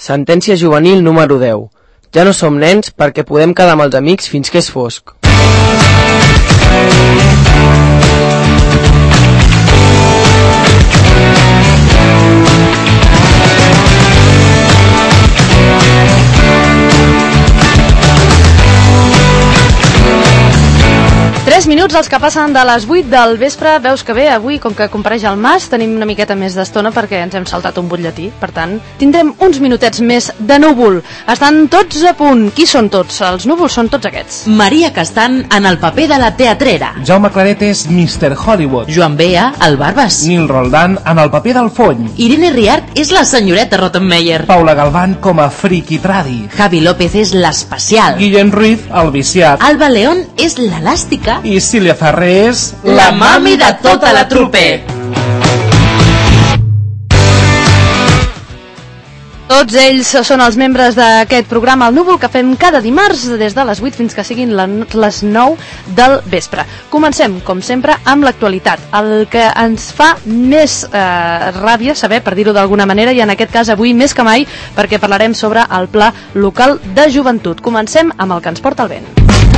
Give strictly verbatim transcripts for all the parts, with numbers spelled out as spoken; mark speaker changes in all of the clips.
Speaker 1: Sentència juvenil número deu. Ja no som nens perquè podem quedar amb els amics fins que és fosc.
Speaker 2: tres minuts els que passen de les vuit del vespre. Veus que bé, avui, com que compareix el Mas, tenim una miqueta més d'estona perquè ens hem saltat un butlletí. Per tant, tindrem uns minutets més de núvol. Estan tots a punt. Qui són tots? Els núvols són tots aquests.
Speaker 3: Maria Castan en el paper de la teatrera.
Speaker 4: Jaume Claret és mister Hollywood.
Speaker 3: Joan Bea, el Barbas.
Speaker 4: Nil Roldán en el paper del Fony.
Speaker 3: Irene Riart és la senyoreta Rottenmeier.
Speaker 4: Paula Galván com a Friki Tradi.
Speaker 3: Javi López és l'especial.
Speaker 4: Guillem Ruiz, el viciat.
Speaker 3: Alba León és l'elàstica.
Speaker 4: I Sílvia Ferrer és
Speaker 3: la mami de tota la trupe.
Speaker 2: Tots ells són els membres d'aquest programa El Núvol que fem cada dimarts des de les vuit fins que siguin les nou del vespre. Comencem, com sempre, amb l'actualitat. El que ens fa més eh, ràbia saber, per dir-ho d'alguna manera, i en aquest cas avui més que mai, perquè parlarem sobre el Pla Local de Joventut. Comencem amb el que ens porta el vent.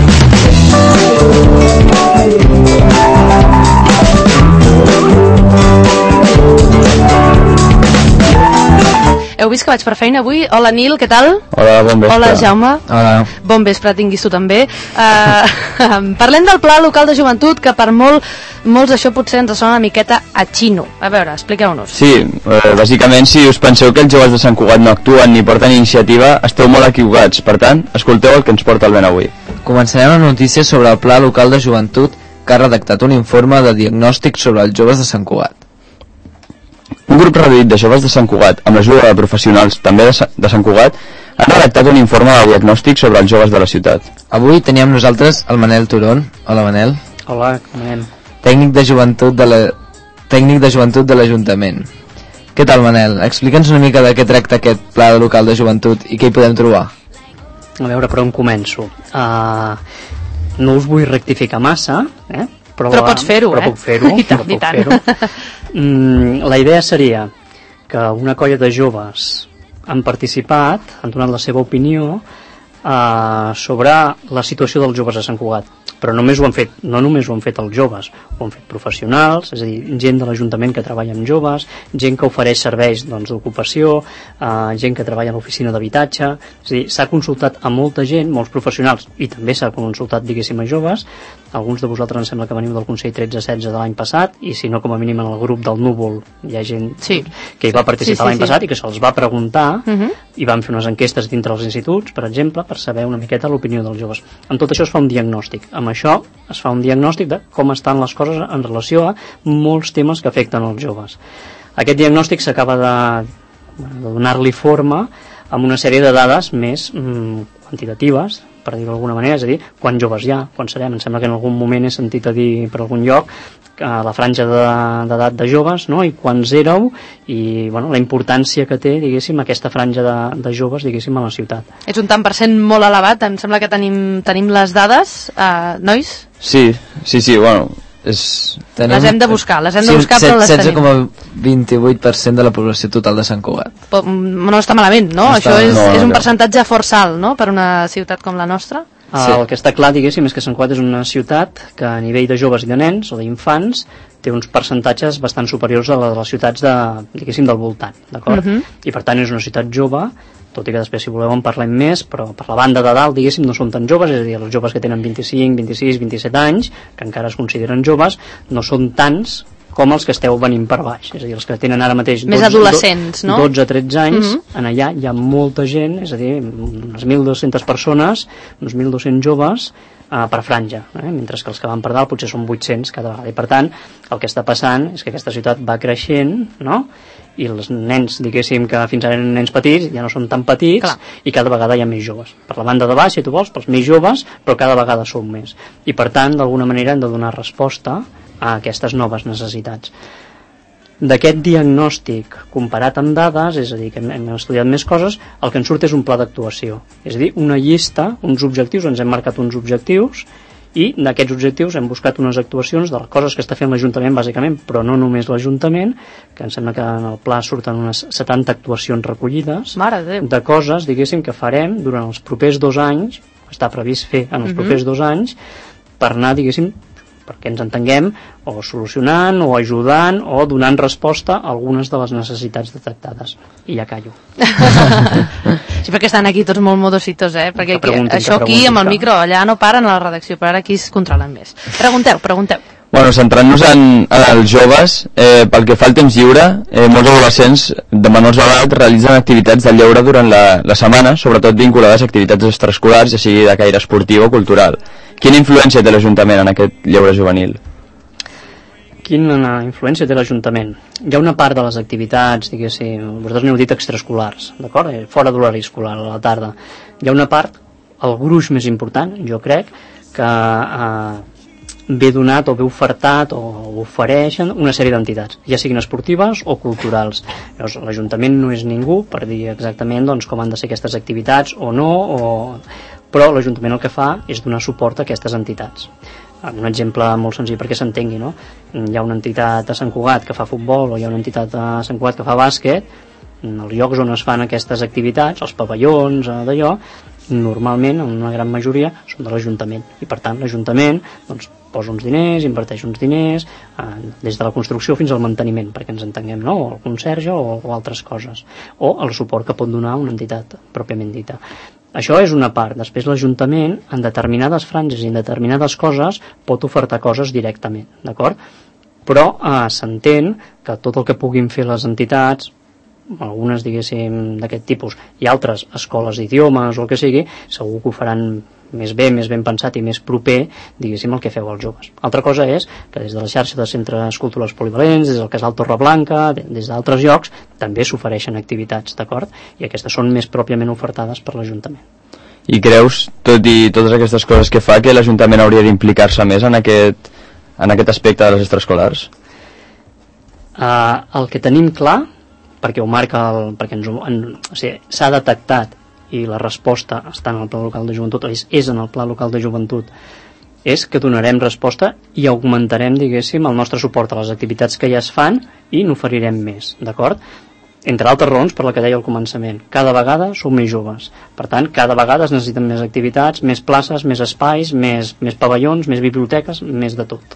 Speaker 2: Heu vist que vaig per feina avui? Hola Nil, què tal?
Speaker 5: Hola, bon vespre.
Speaker 2: Hola Jaume.
Speaker 5: Hola.
Speaker 2: Bon vespre, tinguis tu també. Uh, parlem del Pla Local de Joventut, que per molt, molts això potser ens sona una miqueta a xino. A veure, expliqueu-nos.
Speaker 5: Sí, eh, bàsicament si us penseu que els joves de Sant Cugat no actuen ni porten iniciativa, esteu molt equivocats. Per tant, escolteu el que ens porta el vent avui.
Speaker 6: Començarem amb notícies sobre el Pla Local de Joventut, que ha redactat un informe de diagnòstic sobre els joves de Sant Cugat.
Speaker 5: Un grup reduït de joves de Sant Cugat, amb l'ajuda de professionals també de, Sa de Sant Cugat, han redactat un informe de diagnòstic sobre els joves de la ciutat.
Speaker 6: Avui teníem nosaltres el Manel Turón. Hola, Manel.
Speaker 7: Hola, com anem?
Speaker 6: Tècnic de joventut de la... tècnic de joventut de l'Ajuntament. Què tal, Manel? Explica'ns una mica de què tracta aquest Pla Local de Joventut i què hi podem trobar.
Speaker 7: A veure, per on començo? Uh, no us vull rectificar massa, eh? Però,
Speaker 2: però pots fer-ho,
Speaker 7: eh?
Speaker 2: Però
Speaker 7: puc fer-ho,
Speaker 2: I tant, i tant.
Speaker 7: Mm, la idea seria que una colla de joves han participat, han donat la seva opinió eh, sobre la situació dels joves a Sant Cugat. Però només ho han fet, no només ho han fet els joves, ho han fet professionals, és a dir, gent de l'Ajuntament que treballa amb joves, gent que ofereix serveis doncs, d'ocupació, eh, gent que treballa a l'oficina d'habitatge, és a dir, s'ha consultat a molta gent, molts professionals, i també s'ha consultat, diguéssim, a joves. Alguns de vosaltres em sembla que veniu del Consell tretze setze de l'any passat, i si no, com a mínim en el grup del Núvol hi ha gent
Speaker 2: sí.
Speaker 7: que hi va participar sí, sí, l'any sí. passat i que se'ls va preguntar, uh -huh. i van fer unes enquestes dintre els instituts, per exemple, per saber una miqueta l'opinió dels joves. Amb tot això es fa un diagnòstic. Amb això es fa un diagnòstic de com estan les coses en relació a molts temes que afecten els joves. Aquest diagnòstic s'acaba de, de donar-li forma amb una sèrie de dades més mm, quantitatives, per dir-ho d'alguna manera, és a dir, quants joves hi ha, quan serem. Em sembla que en algun moment he sentit a dir per algun lloc que la franja d'edat de, de joves, no? I quants éreu, i bueno, la importància que té, diguéssim, aquesta franja de, de joves, diguéssim, a la ciutat.
Speaker 2: Ets un tant per cent molt elevat, em sembla que tenim, tenim les dades, eh, nois?
Speaker 5: Sí, sí, sí, bueno... És...
Speaker 2: Tenim... Les hem de buscar, les hem de buscar, sí, però les tenim.
Speaker 6: setze coma vint-i-vuit per cent de la població total de Sant Cugat.
Speaker 2: Però no està malament, no? no Això està... és, no, és un percentatge força alt, no?, per una ciutat com la nostra.
Speaker 7: Sí. El que està clar, diguéssim, és que Sant Cugat és una ciutat que a nivell de joves i de nens, o d'infants, té uns percentatges bastant superiors a la de les ciutats de, diguéssim, del voltant, d'acord? Uh-huh. I per tant és una ciutat jove, tot i que després, si voleu, en parlem més, però per la banda de dalt, diguéssim, no són tan joves, és a dir, els joves que tenen vint-i-cinc, vint-i-sis, vint-i-set anys, que encara es consideren joves, no són tants com els que esteu venint per baix, és a dir, els que tenen ara mateix
Speaker 2: més dotze, adolescents, no?
Speaker 7: dotze a tretze anys, uh-huh. en allà hi ha molta gent, és a dir, unes mil dues-centes persones, uns mil dos-cents joves, Uh, per franja, eh? mentre que els que van per dalt potser són vuit-cents cada vegada, i per tant el que està passant és que aquesta ciutat va creixent, no?, i els nens, diguéssim, que fins ara eren nens petits, ja no són tan petits, clar. I cada vegada hi ha més joves, per la banda de baix, si tu vols, pels més joves, però cada vegada són més, i per tant d'alguna manera hem de donar resposta a aquestes noves necessitats. D'aquest diagnòstic comparat amb dades, és a dir, que hem estudiat més coses, el que en surt és un pla d'actuació, és a dir, una llista, uns objectius, ens hem marcat uns objectius I d'aquests objectius hem buscat unes actuacions de les coses que està fent l'Ajuntament bàsicament, però no només l'Ajuntament, que em sembla que en el pla surten unes setanta actuacions recollides.
Speaker 2: Mare de Déu.
Speaker 7: De coses, diguéssim, que farem durant els propers dos anys, està previst fer en els
Speaker 2: Mhm.
Speaker 7: propers dos anys, per anar, diguéssim, perquè ens entenguem, o solucionant, o ajudant, o donant resposta a algunes de les necessitats detectades. I ja callo.
Speaker 2: Sí, perquè estan aquí tots molt modositos, eh? Perquè
Speaker 7: Que
Speaker 2: aquí,
Speaker 7: preguntin,
Speaker 2: això
Speaker 7: que
Speaker 2: aquí
Speaker 7: preguntin,
Speaker 2: amb el
Speaker 7: clar.
Speaker 2: micro, allà no paren a la redacció, però ara aquí es controlen més. Pregunteu, pregunteu.
Speaker 5: Bueno, centrant-nos en, en els joves, eh, pel que fa al temps lliure, eh, molts adolescents de menors d'edat realitzen activitats de lleure durant la, la setmana, sobretot vinculades a activitats extraescolars, ja sigui de caire esportiu o cultural. Quina influència té l'Ajuntament en aquest lleure juvenil?
Speaker 7: Quina influència té l'Ajuntament? Hi ha una part de les activitats, diguéssim, vosaltres n'heu dit extraescolars, d'acord? Eh, Fora d'horari escolar, a la tarda. Hi ha una part, el gruix més important, jo crec, que eh, ve donat o ve ofertat o ofereixen una sèrie d'entitats, ja siguin esportives o culturals. Llavors, l'Ajuntament no és ningú per dir exactament doncs, com han de ser aquestes activitats o no, o... però l'Ajuntament el que fa és donar suport a aquestes entitats. Un exemple molt senzill perquè s'entengui, no? Hi ha una entitat a Sant Cugat que fa futbol o hi ha una entitat a Sant Cugat que fa bàsquet, en els llocs on es fan aquestes activitats, els pavellons, eh, d'allò, normalment, en una gran majoria, són de l'Ajuntament. I per tant, l'Ajuntament doncs, posa uns diners, inverteix uns diners, eh, des de la construcció fins al manteniment, perquè ens entenguem, no? O el conserge o, o altres coses. O el suport que pot donar una entitat pròpiament dita. Això és una part. Després l'Ajuntament, en determinades franges i en determinades coses, pot ofertar coses directament, d'acord? Però eh, s'entén que tot el que puguin fer les entitats, algunes, diguéssim, d'aquest tipus, i altres, escoles d'idiomes o el que sigui, segur que ho faran més bé, més ben pensat i més proper, diguéssim, el que feu els joves. Altra cosa és que des de la xarxa de centres culturals polivalents, des del Casal Torreblanca, des d'altres llocs, també s'ofereixen activitats, d'acord? I aquestes són més pròpiament ofertades per l'Ajuntament.
Speaker 5: I creus, tot i totes aquestes coses que fa, que l'Ajuntament hauria d'implicar-se més en aquest, en aquest aspecte de les extraescolars?
Speaker 7: Uh, el que tenim clar, perquè ho marca el, perquè ens, en, o sigui, s'ha detectat i la resposta està en el Pla Local de Joventut, és, és en el Pla Local de Joventut, és que donarem resposta i augmentarem, diguéssim, el nostre suport a les activitats que ja es fan i n'oferirem més, d'acord? Entre altres raons, per la que deia al començament, cada vegada som més joves, per tant, cada vegada es necessiten més activitats, més places, més espais, més, més pavellons, més biblioteques, més de tot.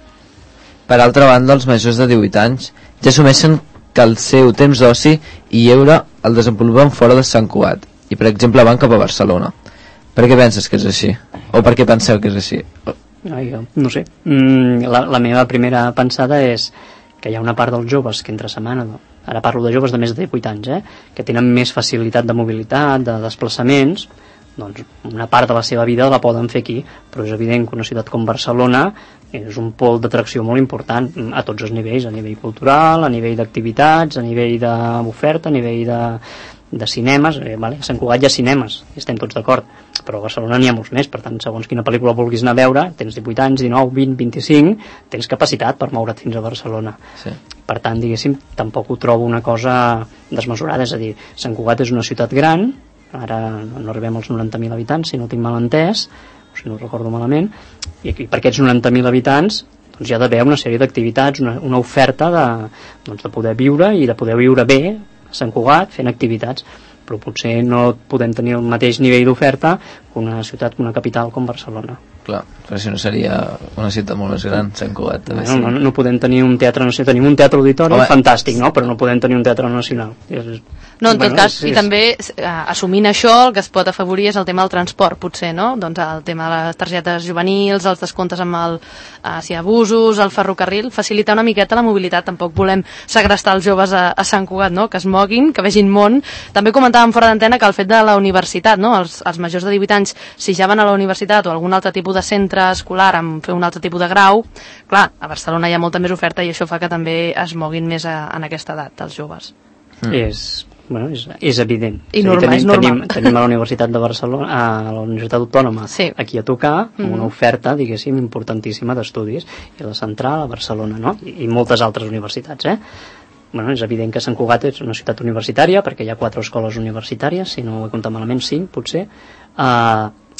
Speaker 6: Per altra banda, els majors de divuit anys ja assumeixen que el seu temps d'oci i lleure el desenvolupen fora de Sant Cugat i, per exemple, van cap a Barcelona. Per què penses que és així? O per què penseu que és així?
Speaker 7: Ai, no sé. Mm, la, la meva primera pensada és que hi ha una part dels joves que entre setmana, no? Ara parlo de joves de més de divuit anys, eh? Que tenen més facilitat de mobilitat, de desplaçaments, doncs una part de la seva vida la poden fer aquí, però és evident que una ciutat com Barcelona és un pol d'atracció molt important a tots els nivells, a nivell cultural, a nivell d'activitats, a nivell d'oferta, a nivell de, de cinemes, eh, vale? A Sant Cugat hi ha cinemes, i estem tots d'acord, però a Barcelona n'hi ha molts més, per tant, segons quina pel·lícula vulguis anar a veure, tens divuit anys, dinou, vint, vint-i-cinc, tens capacitat per moure't fins a Barcelona.
Speaker 6: Sí.
Speaker 7: Per tant, diguéssim, tampoc ho trobo una cosa desmesurada, és a dir, Sant Cugat és una ciutat gran, ara no arribem als noranta mil habitants, si no tinc mal entès, o si no ho recordo malament, i aquí, per aquests noranta mil habitants doncs hi ha d'haver una sèrie d'activitats, una, una oferta de, doncs, de poder viure i de poder viure bé a Sant Cugat fent activitats, però potser no podem tenir el mateix nivell d'oferta que una ciutat, una capital com Barcelona.
Speaker 6: Clar, però si no seria una ciutat molt més gran, Sant Cugat també.
Speaker 7: No, no, no podem tenir un teatre nacional, tenim un teatre auditori
Speaker 6: Home.
Speaker 7: fantàstic, no? Però no podem tenir un teatre nacional. És,
Speaker 2: No, en tot
Speaker 7: bueno,
Speaker 2: cas,
Speaker 7: és,
Speaker 2: i
Speaker 7: és...
Speaker 2: també eh, assumint això, el que es pot afavorir és el tema del transport, potser, no? Doncs el tema de les targetes juvenils, els descomptes amb el, eh, si hi ha abusos, el ferrocarril, facilitar una miqueta la mobilitat. Tampoc volem segrestar els joves a, a Sant Cugat, no? Que es moguin, que vegin món. També comentàvem fora d'antena que el fet de la universitat, no? Els, els majors de divuit anys, si ja van a la universitat o algun altre tipus de centre escolar amb fer un altre tipus de grau, clar, a Barcelona hi ha molta més oferta i això fa que també es moguin més a, en aquesta edat, els joves.
Speaker 7: Mm. És, bueno, és, és evident.
Speaker 2: I
Speaker 7: és
Speaker 2: normal,
Speaker 7: tenim,
Speaker 2: és normal.
Speaker 7: Tenim, tenim a la Universitat de Barcelona, a la Universitat Autònoma,
Speaker 2: sí.
Speaker 7: Aquí a tocar, amb
Speaker 2: Mm.
Speaker 7: una oferta, diguéssim, importantíssima d'estudis, i la central a Barcelona, no? I, i moltes altres universitats, eh? Bueno, és evident que Sant Cugat és una ciutat universitària, perquè hi ha quatre escoles universitàries, si no ho he comptat malament, cinc, potser. Uh,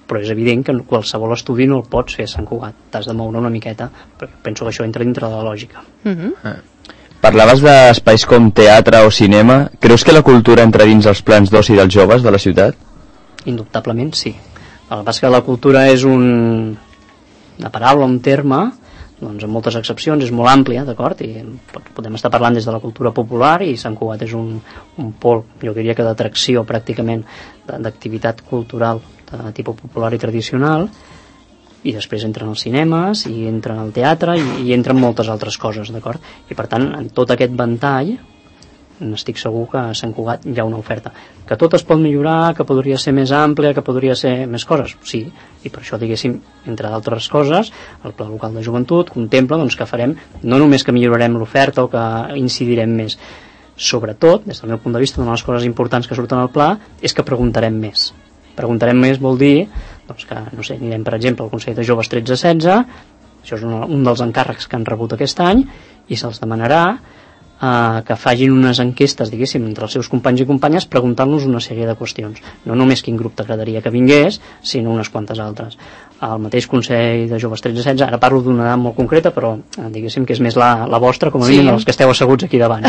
Speaker 7: però és evident que qualsevol estudi no el pots fer a Sant Cugat, t'has de moure una miqueta, però penso que això entra dintre de la lògica.
Speaker 2: Mhm.
Speaker 5: Ah. Parlaves d'espais com teatre o cinema. Creus que la cultura entra dins els plans d'oci dels joves de la ciutat?
Speaker 7: Indubtablement sí. El que passa que la cultura és un... una paraula, un terme, doncs amb moltes excepcions, és molt àmplia, d'acord? I podem estar parlant des de la cultura popular i Sant Cugat és un, un pol, jo diria que d'atracció pràcticament, d'activitat cultural de tipus popular i tradicional, i després entren els cinemes, i entren el teatre, i, i entren moltes altres coses, d'acord? I per tant, en tot aquest ventall, n'estic segur que a Sant Cugat hi ha una oferta. Que tot es pot millorar, que podria ser més àmplia, que podria ser més coses, sí, i per això, diguéssim, entre d'altres coses, el Pla Local de Joventut contempla doncs, que farem, no només que millorarem l'oferta o que incidirem més, sobretot, des del meu punt de vista, una de les coses importants que surten al pla és que preguntarem més. Preguntarem més vol dir doncs, que, no sé, anirem, per exemple, al Consell de Joves tretze setze, això és un, un dels encàrrecs que han rebut aquest any, i se'ls demanarà Uh, que facin unes enquestes, diguéssim, entre els seus companys i companyes, preguntant-los una sèrie de qüestions. No només quin grup t'agradaria que vingués, sinó unes quantes altres. El mateix Consell de Joves tretze setze, ara parlo d'una edat molt concreta, però uh, diguéssim que és més la, la vostra, com a mínim, sí. Els que esteu asseguts aquí davant.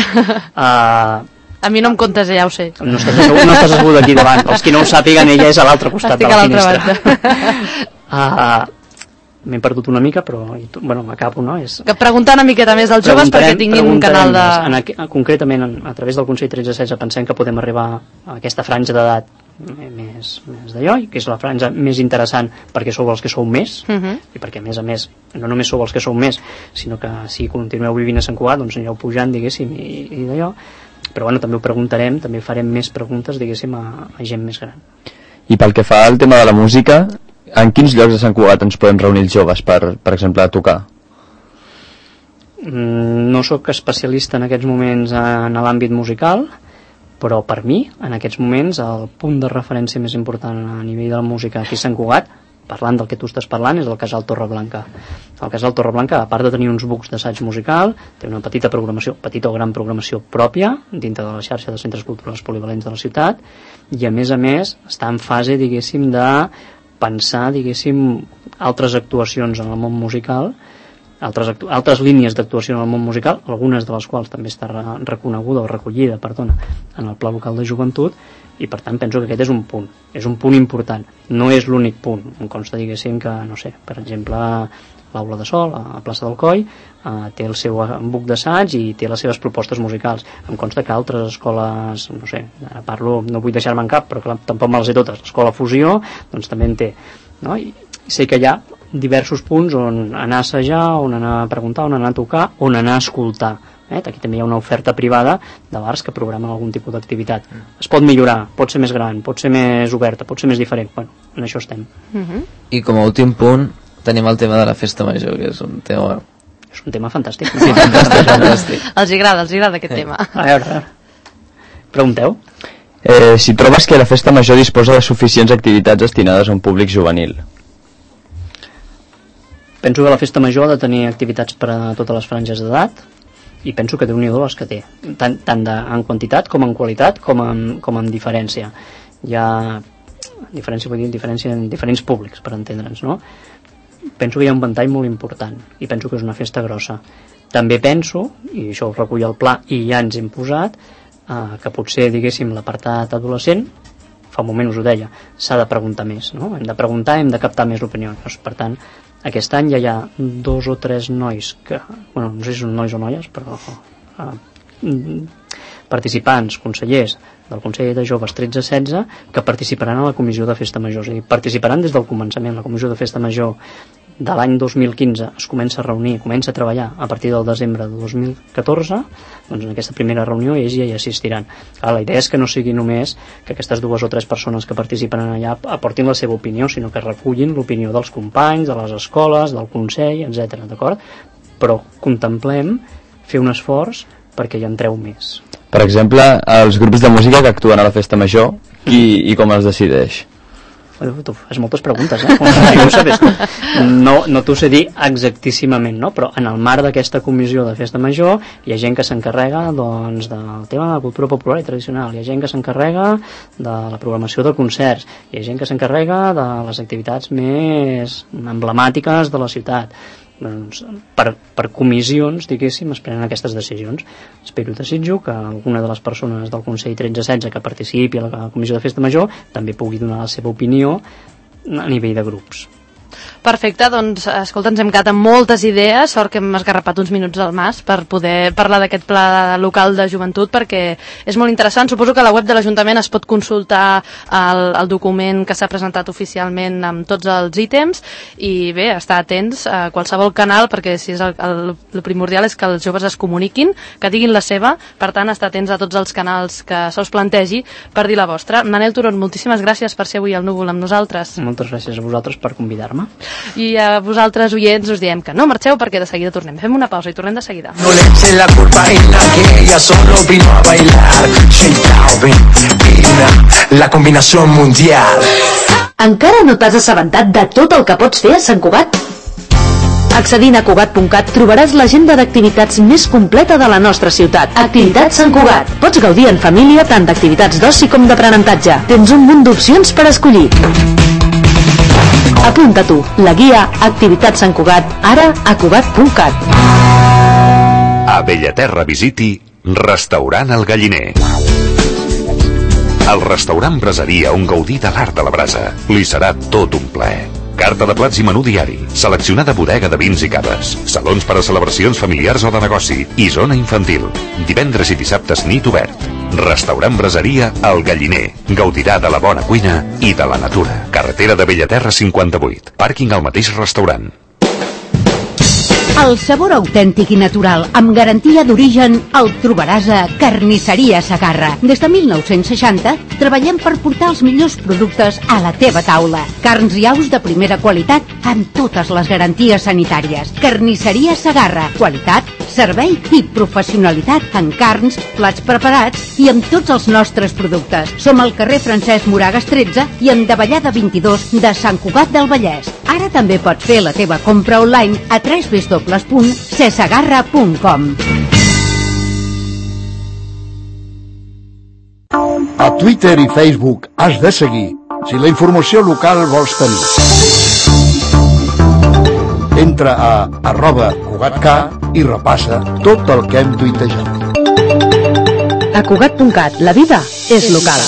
Speaker 7: Uh,
Speaker 2: a mi no em comptes, ja ho sé.
Speaker 7: No estàs assegut, no estàs assegut aquí davant. Els qui no ho sàpiguen, ella és a l'altre costat Estic de la finestra. uh, M'he perdut una mica, però bueno, m'acabo, no? És...
Speaker 2: Que preguntar una miqueta més als joves perquè tinguin un canal de...
Speaker 7: En a, concretament, a través del Consell tretze setze, pensem que podem arribar a aquesta franja d'edat més, més d'allò, que és la franja més interessant perquè sou els que sou més, uh -huh. i perquè, a més a més, no només sou els que sou més, sinó que si continueu vivint a Sant Cugat, doncs anireu pujant, diguéssim, i, i d'allò. Però bueno, també ho preguntarem, també farem més preguntes, diguéssim, a, a gent més gran.
Speaker 5: I pel que fa al tema de la música, en quins llocs de Sant Cugat ens podem reunir els joves per, per exemple, a tocar?
Speaker 7: No sóc especialista en aquests moments en l'àmbit musical, però per mi, en aquests moments, el punt de referència més important a nivell de la música aquí a Sant Cugat, parlant del que tu estàs parlant, és el Casal Torreblanca. El Casal Torreblanca, a part de tenir uns bucs d'assaig musical, té una petita programació, petita o gran programació pròpia, dintre de la xarxa de centres culturals polivalents de la ciutat, i a més a més està en fase, diguéssim, de pensar, diguéssim, altres actuacions en el món musical, altres, actu altres línies d'actuació en el món musical, algunes de les quals també està re reconeguda o recollida, perdona, en el Pla Local de Joventut, i per tant penso que aquest és un punt, és un punt important, no és l'únic punt. Em consta, diguéssim, que, no sé, per exemple, l'Aula de Sol, a Plaça del Coll, eh, té el seu buc d'assaig i té les seves propostes musicals. Em consta que altres escoles, no sé, ara parlo, no vull deixar-me en cap, però clar, tampoc me les sé totes, l'Escola Fusió, doncs també en té, no? I sé que hi ha diversos punts on anar a assajar, on anar a preguntar, on anar a tocar, on anar a escoltar. Eh? Aquí també hi ha una oferta privada de bars que programen algun tipus d'activitat. Es pot millorar, pot ser més gran, pot ser més oberta, pot ser més diferent. Bueno, en això estem.
Speaker 2: Uh-huh.
Speaker 6: I com a últim punt tenim el tema de la festa major, que és un tema...
Speaker 7: És un tema fantàstic.
Speaker 6: Sí, fantàstic, fantàstic.
Speaker 2: Els agrada, els agrada aquest sí. tema.
Speaker 7: A veure, a veure. Pregunteu.
Speaker 5: Eh, si trobes que la festa major disposa de suficients activitats destinades a un públic juvenil.
Speaker 7: Penso que la festa major ha de tenir activitats per a totes les franges d'edat, i penso que Déu-n'hi-do les que té, tant, tant de, en quantitat com en qualitat com en, com en diferència. Hi ha diferència, vull dir, diferència en diferents públics, per entendre'ns, no? Penso que hi ha un ventall molt important i penso que és una festa grossa. També penso, i això ho recull el pla i ja ens hem posat, eh, que potser, diguéssim, l'apartat adolescent, fa un moment us ho deia, s'ha de preguntar més, no? Hem de preguntar, hem de captar més l'opinió. Per tant, aquest any ja hi ha dos o tres nois que, bueno, no sé si són nois o noies, però eh, participants, consellers del Consell de Joves tretze setze, que participaran a la Comissió de Festa Major. És a dir, participaran des del començament. La Comissió de Festa Major de l'any dos mil quinze es comença a reunir, comença a treballar a partir del desembre de dos mil catorze, doncs en aquesta primera reunió ells ja hi assistiran. Clar, la idea és que no sigui només que aquestes dues o tres persones que participen allà aportin la seva opinió, sinó que recullin l'opinió dels companys, de les escoles, del Consell, etcètera. D'acord? Però contemplem fer un esforç perquè hi entreu més.
Speaker 5: Per exemple, els grups de música que actuen a la festa major, qui i com es decideix?
Speaker 7: Tu fas moltes preguntes, eh? No, no t'ho sé dir exactíssimament, no? Però en el marc d'aquesta comissió de festa major hi ha gent que s'encarrega doncs, del tema de la cultura popular i tradicional, hi ha gent que s'encarrega de la programació de concerts, hi ha gent que s'encarrega de les activitats més emblemàtiques de la ciutat. Doncs, per, per comissions, diguéssim, es prenen aquestes decisions. Espero i desitjo que alguna de les persones del Consell tretze setze que participi a la comissió de festa major també pugui donar la seva opinió a nivell de grups.
Speaker 2: Perfecte, doncs, escolta, ens hem quedat amb moltes idees, sort que hem esgarrapat uns minuts al mas per poder parlar d'aquest pla local de joventut, perquè és molt interessant. Suposo que a la web de l'Ajuntament es pot consultar el, el document que s'ha presentat oficialment amb tots els ítems, i bé, estar atents a qualsevol canal, perquè si és el, el, el primordial és que els joves es comuniquin, que diguin la seva, per tant, estar atents a tots els canals que se us plantegi per dir la vostra. Manel Turon, moltíssimes gràcies per ser avui al Núvol amb nosaltres.
Speaker 7: Moltes gràcies a vosaltres per convidar-me.
Speaker 2: I a vosaltres, oients, us diem que no marxeu perquè de seguida tornem. Fem una pausa i tornem de seguida.
Speaker 8: No le echen la culpa a ella, que ella solo vino a bailar. Shake Calvin, Pina, la combinació mundial.
Speaker 9: Encara no t'has assabentat de tot el que pots fer a Sant Cugat? Accedint a Cugat punt cat trobaràs l'agenda d'activitats més completa de la nostra ciutat. Activitats Sant Cugat. Pots gaudir en família tant d'activitats d'oci com d'aprenentatge. Tens un munt d'opcions per escollir. Apunta tu, la guia Activitats Sant Cugat, ara a Cugat punt cat.
Speaker 10: A Bellaterra visiti Restaurant El Galliner. El restaurant braseria on gaudir de l'art de la brasa. Li serà tot un plaer. Carta de plats i menú diari, seleccionada bodega de vins i caves, salons per a celebracions familiars o de negoci i zona infantil. Divendres i dissabtes nit obert. Restaurant Braseria El Galliner. Gaudirà de la bona cuina i de la natura. Carretera de Bellaterra cinquanta-vuit. Pàrquing al mateix restaurant.
Speaker 11: El sabor autèntic i natural, amb garantia d'origen, el trobaràs a Carnisseria Segarra. Des de mil nou-cents seixanta treballem per portar els millors productes a la teva taula. Carns i aus de primera qualitat amb totes les garanties sanitàries. Carnisseria Segarra. Qualitat, servei i professionalitat en carns, plats preparats i amb tots els nostres productes. Som al carrer Francesc Moragas tretze i en Davallada vint-i-dos de Sant Cugat del Vallès. Ara també pots fer la teva compra online a w w w punt cesegarra punt com.
Speaker 12: A Twitter i Facebook has de seguir si la informació local vols tenir. Entra a arroba cugatcat i repassa tot el que hem tuitejat.
Speaker 9: A Cugat punt cat, la vida és local.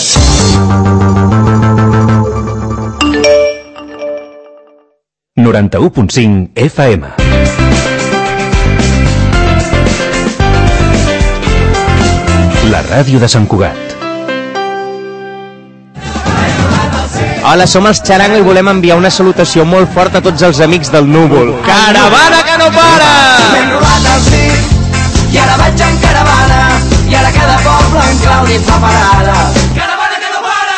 Speaker 13: noranta-u punt cinc F M. La ràdio de Sant Cugat.
Speaker 1: Hola, som els Xarango i volem enviar una salutació molt forta a tots els amics del Núvol. Caravana que no para!
Speaker 8: M'he robat el sí, i ara vaig en caravana, i ara cada poble en Claudi fa parada. Caravana que no para!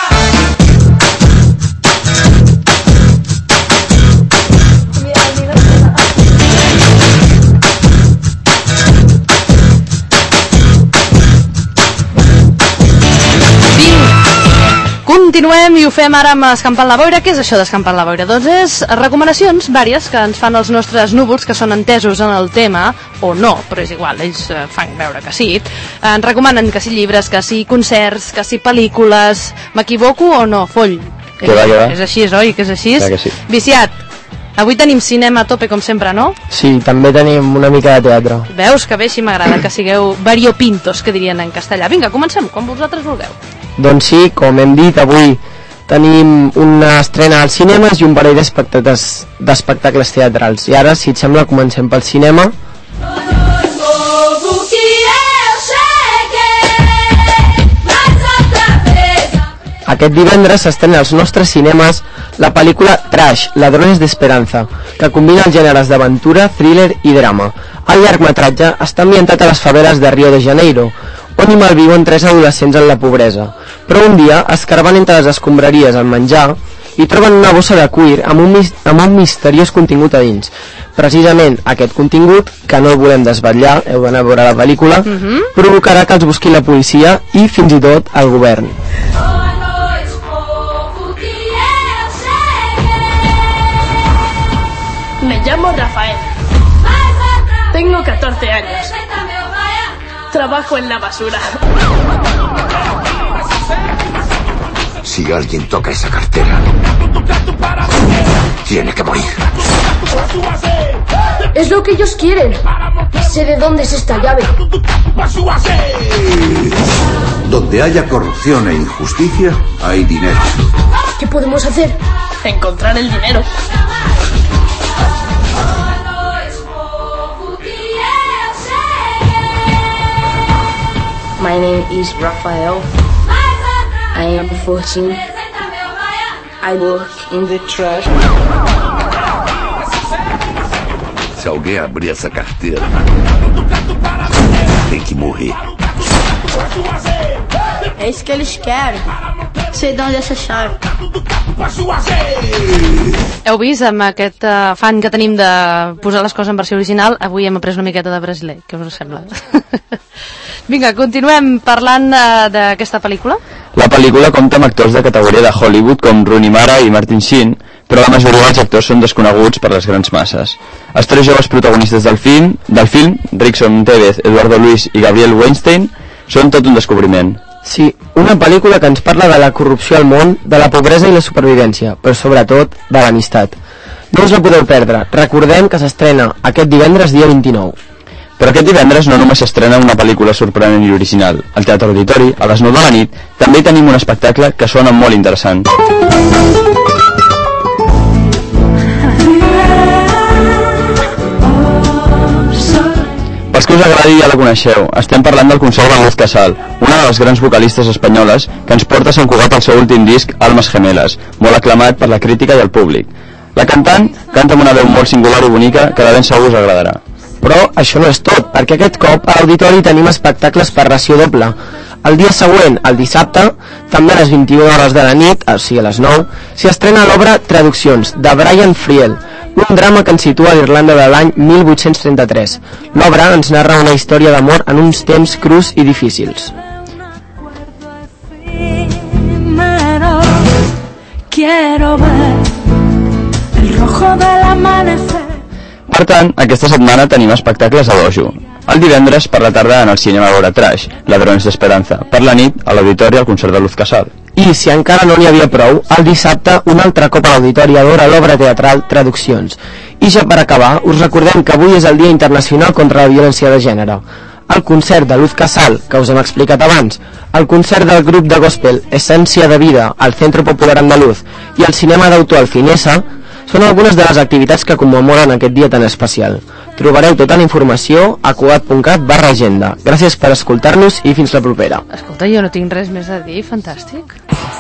Speaker 2: Continuem i ho fem ara amb Escampant la Boira. Què és això d'Escampant la Boira? Doncs és recomanacions vàries que ens fan els nostres núvols que són entesos en el tema, o no, però és igual, ells eh, fan veure que sí. Ens recomanen que sí llibres, que sí concerts, que sí pel·lícules. M'equivoco o no, Foll?
Speaker 5: Que va, que va.
Speaker 2: És així, oi? Que és així?
Speaker 5: Clar que sí.
Speaker 2: Viciat, avui tenim cinema a tope com sempre, no?
Speaker 1: Sí, també tenim una mica de teatre.
Speaker 2: Veus que bé, així m'agrada que sigueu variopintos, que dirien en castellà. Vinga, comencem, quan vosaltres vulgueu.
Speaker 1: Doncs sí, com hem dit, avui tenim una estrena als cinemes i un parell d'espectacles teatrals. I ara, si et sembla, comencem pel cinema. Aquest divendres s'estrena als nostres cinemes la pel·lícula Trash, Ladrones d'Esperanza, que combina els gèneres d'aventura, thriller i drama. El llargmetratge està ambientat a les faveles de Rio de Janeiro, on hi malviuen tres adolescents en la pobresa. Però un dia, escarbant entre les escombraries al menjar, hi troben una bossa de cuir amb un, amb un misteriós contingut a dins. Precisament aquest contingut, que no el volem desvetllar, heu d'anar a veure la pel·lícula, uh-huh. provocarà que els busqui la policia i fins i tot el govern.
Speaker 14: llamo Rafael. Tengo catorce años. Trabajo en la basura.
Speaker 12: Si alguien toca esa cartera, tiene que morir.
Speaker 15: Es lo que ellos quieren. Sé de dónde es esta llave.
Speaker 12: Donde haya corrupción e injusticia, hay dinero.
Speaker 15: ¿Qué podemos hacer?
Speaker 14: Encontrar el dinero.
Speaker 15: My name is Rafael. I am fourteen. I work in the trash.
Speaker 12: Se alguém abrir essa carteira, tem que morrer.
Speaker 15: É isso que eles querem. Sei de onde é essa chave.
Speaker 2: Heu vist, amb aquest uh, fan que tenim de posar les coses en versió original, avui hem après una miqueta de brasiler. Què us sembla? Vinga, continuem parlant uh, d'aquesta pel·lícula.
Speaker 5: La pel·lícula compta amb actors de categoria de Hollywood com Rooney Mara i Martin Sheen, però la majoria dels actors són desconeguts per les grans masses. Els tres joves protagonistes del film, del film Rickson Tevez, Eduardo Luis i Gabriel Weinstein, són tot un descobriment.
Speaker 1: Sí, una pel·lícula que ens parla de la corrupció al món, de la pobresa i la supervivència, però sobretot de l'amistat. No us la podeu perdre, recordem que s'estrena aquest divendres dia vint-i-nou.
Speaker 5: Però aquest divendres no només s'estrena una pel·lícula sorprenent i original. Al Teatre Auditori, a les nou de la nit, també tenim un espectacle que sona molt interessant. Pels que us agradi ja la coneixeu, estem parlant del concert de Luz Casal, una de les grans vocalistes espanyoles que ens porta a Sant Cugat el seu últim disc, Almas Gemelas, molt aclamat per la crítica i el públic. La cantant canta amb una veu molt singular i bonica que de ben segur us agradarà.
Speaker 1: Però això no és tot, perquè aquest cop a l'auditori tenim espectacles per ració doble. El dia següent, el dissabte, també a les vint-i-una hores de la nit, o sigui a les nou, s'hi estrena l'obra Traduccions, de Brian Friel, un drama que ens situa a l'Irlanda de l'any mil vuit-cents trenta-tres. L'obra ens narra una història d'amor en uns temps crus i difícils.
Speaker 8: Quiero ver el rojo del amanecer.
Speaker 5: Per tant, aquesta setmana tenim espectacles a dojo. El divendres per la tarda en el cinema a veure Trash, Ladrones d'Esperanza. Per la nit, a l'auditori al concert de Luz Casal.
Speaker 1: I, si encara no n'hi havia prou, el dissabte un altre cop a l'auditori a veure l'obra teatral Traduccions. I ja per acabar, us recordem que avui és el Dia Internacional contra la Violència de Gènere. El concert de Luz Casal, que us hem explicat abans, el concert del grup de gospel Essència de Vida al Centro Popular Andaluz i el cinema d'autor al Finesa són algunes de les activitats que commemoren aquest dia tan especial. Trobareu tota la informació a cugat punt cat barra agenda. Gràcies per escoltar-nos i fins la propera.
Speaker 2: Escolta, jo no tinc res més a dir, fantàstic.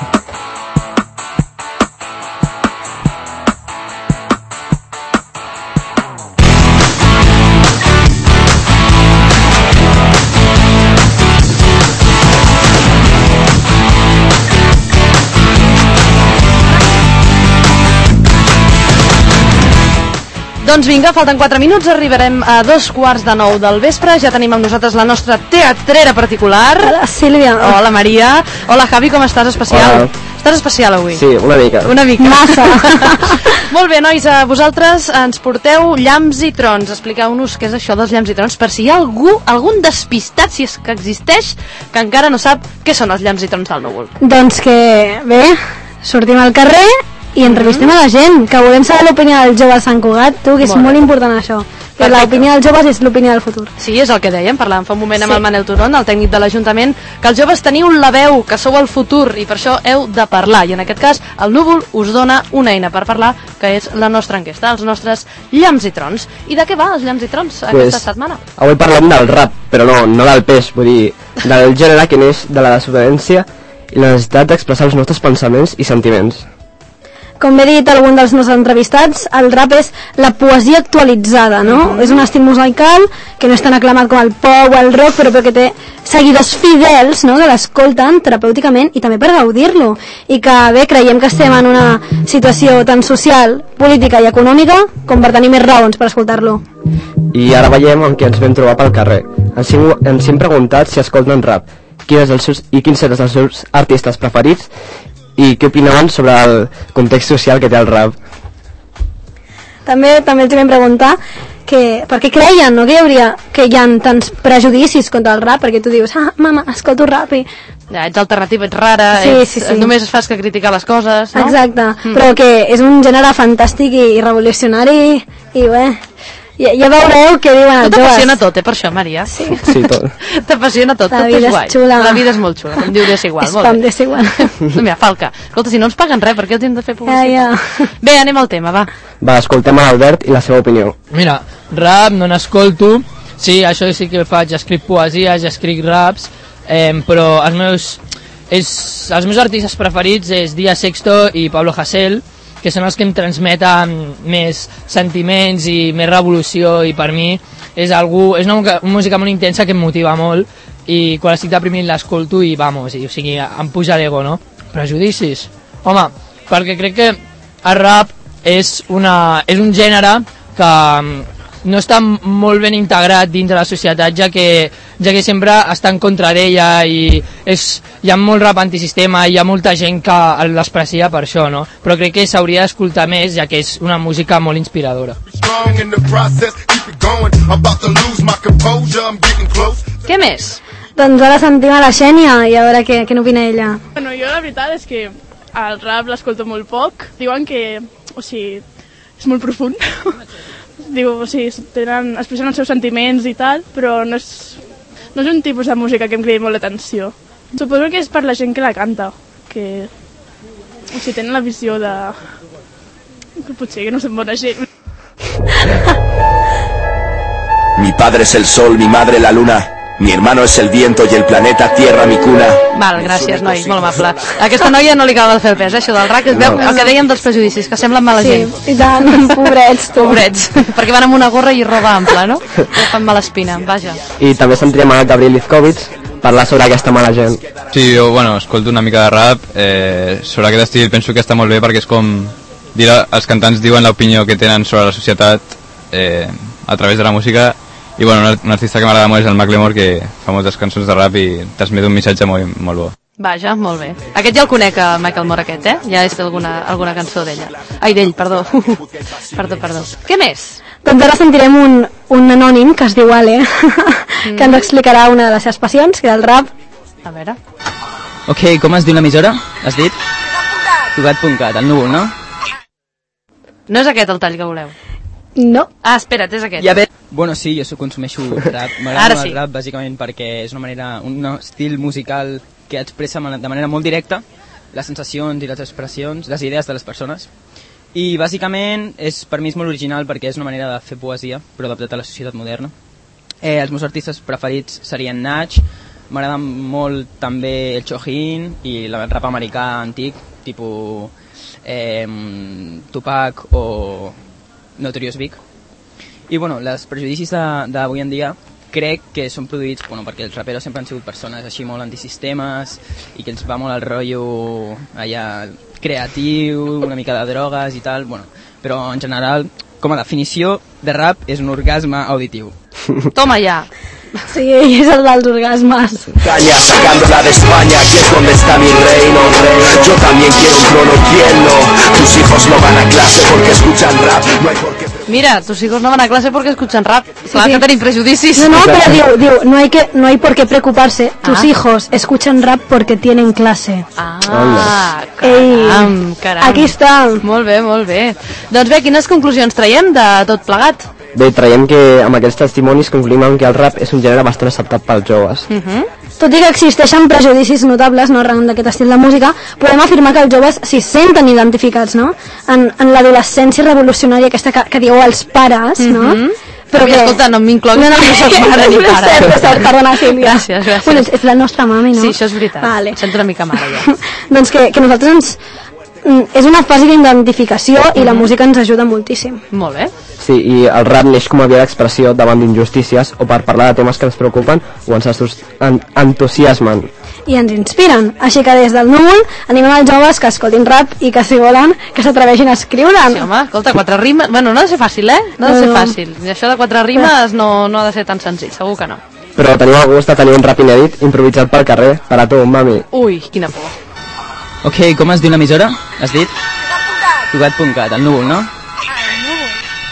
Speaker 2: Doncs vinga, falten quatre minuts, arribarem a dos quarts de nou del vespre, ja tenim amb nosaltres la nostra teatrera particular.
Speaker 16: Hola, Sílvia.
Speaker 2: Hola, Maria. Hola, Javi, com estàs? Especial?
Speaker 1: Hola.
Speaker 2: Estàs especial avui?
Speaker 1: Sí, una mica.
Speaker 2: Una mica.
Speaker 16: Massa.
Speaker 2: Molt bé, nois, a vosaltres ens porteu llamps i trons. Expliqueu-nos què és això dels llamps i trons, per si hi ha algú, algun despistat, si és que existeix, que encara no sap què són els llamps i trons del núvol.
Speaker 16: Doncs que, bé, sortim al carrer i entrevistem a la gent, que volem saber l'opinió dels joves de Sant Cugat, tu, que és molt, molt important això, que l'opinió dels joves és l'opinió del futur.
Speaker 2: Sí, és el que dèiem, parlàvem fa un moment amb
Speaker 16: Sí.
Speaker 2: el Manel Turon, el tècnic de l'Ajuntament, que els joves teniu la veu, que sou el futur, i per això heu de parlar, i en aquest cas el Núvol us dona una eina per parlar, que és la nostra enquesta, els nostres llamps i trons. I de què va els llamps i trons
Speaker 1: Pues,
Speaker 2: aquesta setmana?
Speaker 1: Avui parlem del rap, però no, no del peix, vull dir, del gènere que neix de la desobediència i la necessitat d'expressar els nostres pensaments i sentiments.
Speaker 16: Com bé dit algun dels nostres entrevistats, el rap és la poesia actualitzada, no? Mm-hmm. És un estil musical que no és tan aclamat com el pop o el rock, però que té seguidors fidels, no?, que l'escolten terapèuticament i també per gaudir-lo. I que, bé, creiem que estem en una situació tan social, política i econòmica com per tenir més raons per escoltar-lo.
Speaker 1: I ara veiem amb què ens vam trobar pel carrer. Ens hem, ens hem preguntat si escolten rap, quin és el seus, i quins eren els seus artistes preferits i què opinaven sobre el context social que té el rap.
Speaker 16: també també els vam preguntar que, per què creien, no? Que hi hauria, que hi ha tants prejudicis contra el rap, perquè tu dius, ah, mama, escolto rap i...
Speaker 2: Ja, ets alternativa, ets rara,
Speaker 16: sí,
Speaker 2: ets,
Speaker 16: sí, sí.
Speaker 2: només fas que criticar les coses, no?
Speaker 16: Exacte,
Speaker 2: mm.
Speaker 16: però que és un gènere fantàstic i, i revolucionari i bé, ja, ja veureu què diuen els joves.
Speaker 2: T'apassiona tot, eh, per això, Maria?
Speaker 16: Sí,
Speaker 1: sí tot.
Speaker 2: T'apassiona tot,
Speaker 16: la
Speaker 2: tot és guai.
Speaker 16: Xula.
Speaker 2: La vida és molt xula, com diu Desigual.
Speaker 16: És com Desigual.
Speaker 2: Mira, Falca, escolta, si no ens paguen res, per què els hem de fer publicitat?
Speaker 16: Ja, ja.
Speaker 2: Bé, anem al tema, va.
Speaker 1: Va, escoltem a l'Albert i la seva opinió.
Speaker 17: Mira, rap no n'escolto, sí, això sí que faig, escric poesies, escric raps, eh, però els meus, és, els meus artistes preferits és Dia Sexto i Pablo Hasél, que són els que em transmeten més sentiments i més revolució, i per mi és, algú, és una música molt intensa que em motiva molt, i quan estic deprimit l'escolto i vamos, i, o sigui, em puja l'ego, no? Prejudicis? Home, perquè crec que el rap és, una, és un gènere que no està molt ben integrat dintre la societat, ja que, ja que sempre està en contra d'ella, i és, hi ha molt rap antisistema, i hi ha molta gent que l'esprecia per això, no? Però crec que s'hauria d'escoltar més, ja que és una música molt inspiradora.
Speaker 2: Què més?
Speaker 16: Doncs ara sentim a la Xènia i a veure què, què n'opina ella.
Speaker 14: Bueno, jo la veritat és que el rap l'escolto molt poc. Diuen que, o sigui, és molt profund. Diu, o sigui, tenen, expressen els seus sentiments i tal, però no és, no és un tipus de música que em cridi molt l'atenció. Suposo que és per la gent que la canta, que, o sigui, tenen la visió de... que potser que no són bona gent.
Speaker 18: Mi padre es el sol, mi madre la luna. Mi hermano es el viento y el planeta Tierra mi cuna.
Speaker 2: Val, gràcies, noi, molt amable. A aquesta noia no li acaba de fer el pes, eh, això del rac. Es veu el que dèiem dels prejudicis, que semblen mala gent.
Speaker 16: Sí, i tant, pobrets, tu.
Speaker 2: Pobrets, perquè van amb una gorra i roba ampla, no? Que fan mala espina, vaja.
Speaker 1: I també sentirem a Gabriel Izkovitz parlar sobre aquesta mala gent.
Speaker 19: Sí, jo, bueno, escolto una mica de rap, eh, sobre aquest estil penso que està molt bé, perquè és com dir, els cantants diuen l'opinió que tenen sobre la societat eh, a través de la música. I bueno, un artista que m'agrada molt és el Macklemore, que fa moltes cançons de rap i transmet un missatge molt, molt bo.
Speaker 2: Vaja, molt bé. Aquest ja el conec, el Michael Moore aquest, eh? Ja és alguna, alguna cançó d'ella. Ai, d'ell, perdó. perdó, perdó. Què més?
Speaker 16: Doncs ara sentirem un, un anònim que es diu Ale, mm. que ens explicarà una de les seves passions, que és el rap.
Speaker 2: A veure.
Speaker 20: Ok, com es diu l'emissora? Has dit? Cugat punt cat, el núvol, no?
Speaker 2: No és aquest el tall que voleu.
Speaker 16: No.
Speaker 2: Ah, espera't, és aquest.
Speaker 20: Ja ve... Bueno, sí, jo consumeixo rap. M'agrada
Speaker 2: sí.
Speaker 20: el rap bàsicament perquè és una manera, un estil musical que expressa de manera molt directa les sensacions i les expressions, les idees de les persones. I bàsicament és, per mi és molt original perquè és una manera de fer poesia, però adaptat a la societat moderna. Eh, els meus artistes preferits serien Nach, m'agrada molt també el Chojin i el rap americà antic, tipus eh, Tupac o Notorious Big. I bueno, els prejudicis d'avui en dia crec que són produïts bueno, perquè els raperos sempre han sigut persones així molt antisistemes i que els va molt el rotllo allà creatiu, una mica de drogues i tal, bueno, però en general com a definició de rap és un orgasme auditiu.
Speaker 2: Toma ja.
Speaker 16: Sí, és el dels orgasmes.
Speaker 18: Caña sacándola de España, aquí es donde está mi reino, reina. Yo también quiero un trono, ¿quién no? Tus hijos no van a clase porque escuchan rap, no hay por qué...
Speaker 2: Mira, tus hijos no van a clase porque escuchan rap.
Speaker 16: Sí,
Speaker 2: Clar
Speaker 16: sí.
Speaker 2: que tenim prejudicis.
Speaker 16: No, no, pero diu, diu, no hay que, no hay por qué preocuparse. Tus
Speaker 2: Ah.
Speaker 16: hijos escuchan rap porque tienen clase.
Speaker 2: Ah,
Speaker 16: Ei,
Speaker 2: caram, caram.
Speaker 16: aquí està.
Speaker 2: Molt bé, molt bé. Doncs bé, quines conclusions traiem de tot plegat?
Speaker 1: Bé, traiem que amb aquests testimonis concluïm que el rap és un gènere bastant acceptat pels joves.
Speaker 2: Uh -huh.
Speaker 16: Tot i que existeixen prejudicis notables no, arran d'aquest estil de música, podem afirmar que els joves s'hi senten identificats, no? En, en l'adolescència revolucionària aquesta que, que dieu els pares, no?
Speaker 2: Mhm.
Speaker 16: Però
Speaker 2: que... Escolta, no m'incloguis, no, no, no soc mare ni pare.
Speaker 16: És cert, és cert, perdona, Sílvia.
Speaker 2: Gràcies, gràcies.
Speaker 16: Bueno, és, és la nostra mami, no?
Speaker 2: Sí, això és veritat.
Speaker 16: Vale.
Speaker 2: Em sento una mica mare, ja.
Speaker 16: Doncs que, que nosaltres ens... És una fase d'identificació i la música ens ajuda moltíssim.
Speaker 2: Molt bé.
Speaker 1: Sí, i el rap neix com a via d'expressió davant d'injustícies o per parlar de temes que ens preocupen o ens en entusiasmen.
Speaker 16: I ens inspiren. Així que des del núvol animem els joves que escoltin rap i que si volen que s'atreveixin a escriure'n.
Speaker 2: Sí, home, escolta, quatre rimes... Bueno, no ha de ser fàcil, eh? No ha de ser
Speaker 16: No.
Speaker 2: fàcil. I això de quatre rimes no, no ha de ser tan senzill, segur que no.
Speaker 1: Però tenim el gust de tenir un rap inèdit improvisat pel carrer per a tu, mami.
Speaker 2: Ui, quina por.
Speaker 20: Ok, com es diu l'emissora? Has dit? Cugat punt cat, el núvol, no?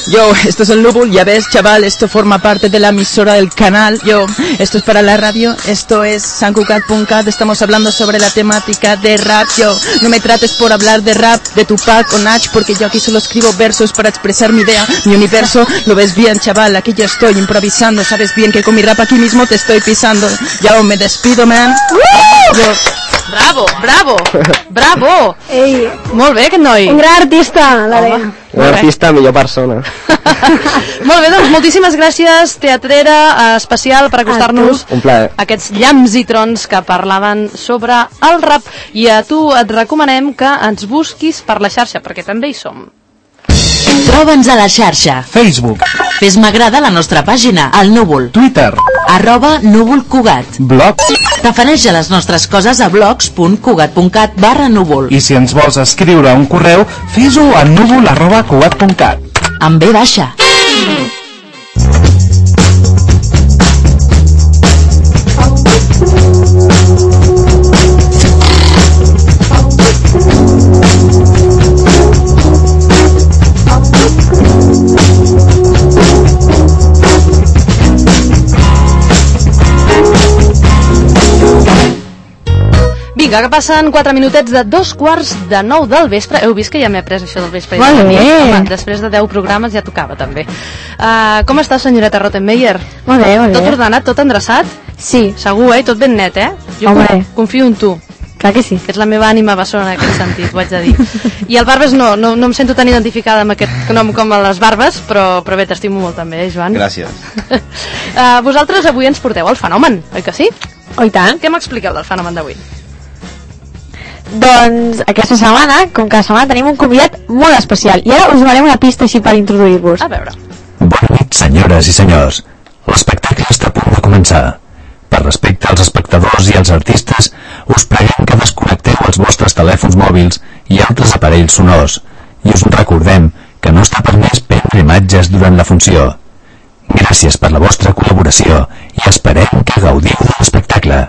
Speaker 20: Yo, esto es el Núvol, ya ves, chaval, esto forma parte de la emisora del canal. Yo, esto es para la radio, esto es san cugat punto cat, estamos hablando sobre la temática de rap. Yo, no me trates por hablar de rap, de Tupac o Nach, porque yo aquí solo escribo versos para expresar mi idea, mi universo. Lo ves bien, chaval, aquí yo estoy improvisando, sabes bien que con mi rap aquí mismo te estoy pisando. Yo me despido, man. Yo...
Speaker 2: Bravo, bravo, bravo.
Speaker 16: Ei.
Speaker 2: Molt bé, aquest noi.
Speaker 16: Un gran artista, l'Adrià.
Speaker 1: Un artista, millor persona.
Speaker 2: Molt bé, doncs moltíssimes gràcies, teatrera especial, per acostar-nos
Speaker 1: Un plaer.
Speaker 2: a aquests llamps i trons que parlaven sobre el rap. I a tu et recomanem que ens busquis per la xarxa, perquè també hi som.
Speaker 3: Troba'ns a la xarxa.
Speaker 4: Facebook.
Speaker 3: Fes m'agrada a la nostra pàgina, al Núvol.
Speaker 4: Twitter.
Speaker 3: Arroba Núvol Cugat.
Speaker 4: Blog.
Speaker 3: T'afaneix a les nostres coses a blogs punt cugat punt cat barra núvol.
Speaker 4: I si ens vols escriure un correu, fes-ho a núvol arroba cugat punt cat.
Speaker 3: Amb B baixa.
Speaker 2: Vinga, que passen quatre minutets de dos quarts de nou del vespre. Heu vist que ja m'he pres això del vespre?
Speaker 16: Molt bé.
Speaker 2: Home, després de deu programes ja tocava, també. Uh, com està, senyoreta Rottenmeier?
Speaker 16: Molt bé, molt bé.
Speaker 2: Tot ordenat, tot endreçat?
Speaker 16: Sí.
Speaker 2: Segur, eh? Tot ben net, eh? Jo
Speaker 16: Home.
Speaker 2: confio en tu.
Speaker 16: Clar que sí.
Speaker 2: Que ets la meva ànima bessona en aquest sentit, ho haig de dir. I el Barbes no, no, no em sento tan identificada amb aquest nom com a les Barbes, però, però bé, t'estimo molt també, eh, Joan?
Speaker 6: Gràcies.
Speaker 2: uh, vosaltres avui ens porteu el fenomen, oi que sí?
Speaker 16: Oh, i tant.
Speaker 2: Què m'expliqueu del fenomen d'avui?
Speaker 16: Doncs aquesta setmana, com cada setmana, tenim un convidat molt especial. I ara us donarem una pista així per introduir-vos.
Speaker 2: A veure.
Speaker 13: Bona nit, senyores i senyors. L'espectacle està a punt de començar. Per respecte als espectadors i als artistes, us preguem que desconnecteu els vostres telèfons mòbils i altres aparells sonors, i us recordem que no està permès prendre imatges durant la funció. Gràcies per la vostra col·laboració i esperem que gaudiu de l'espectacle.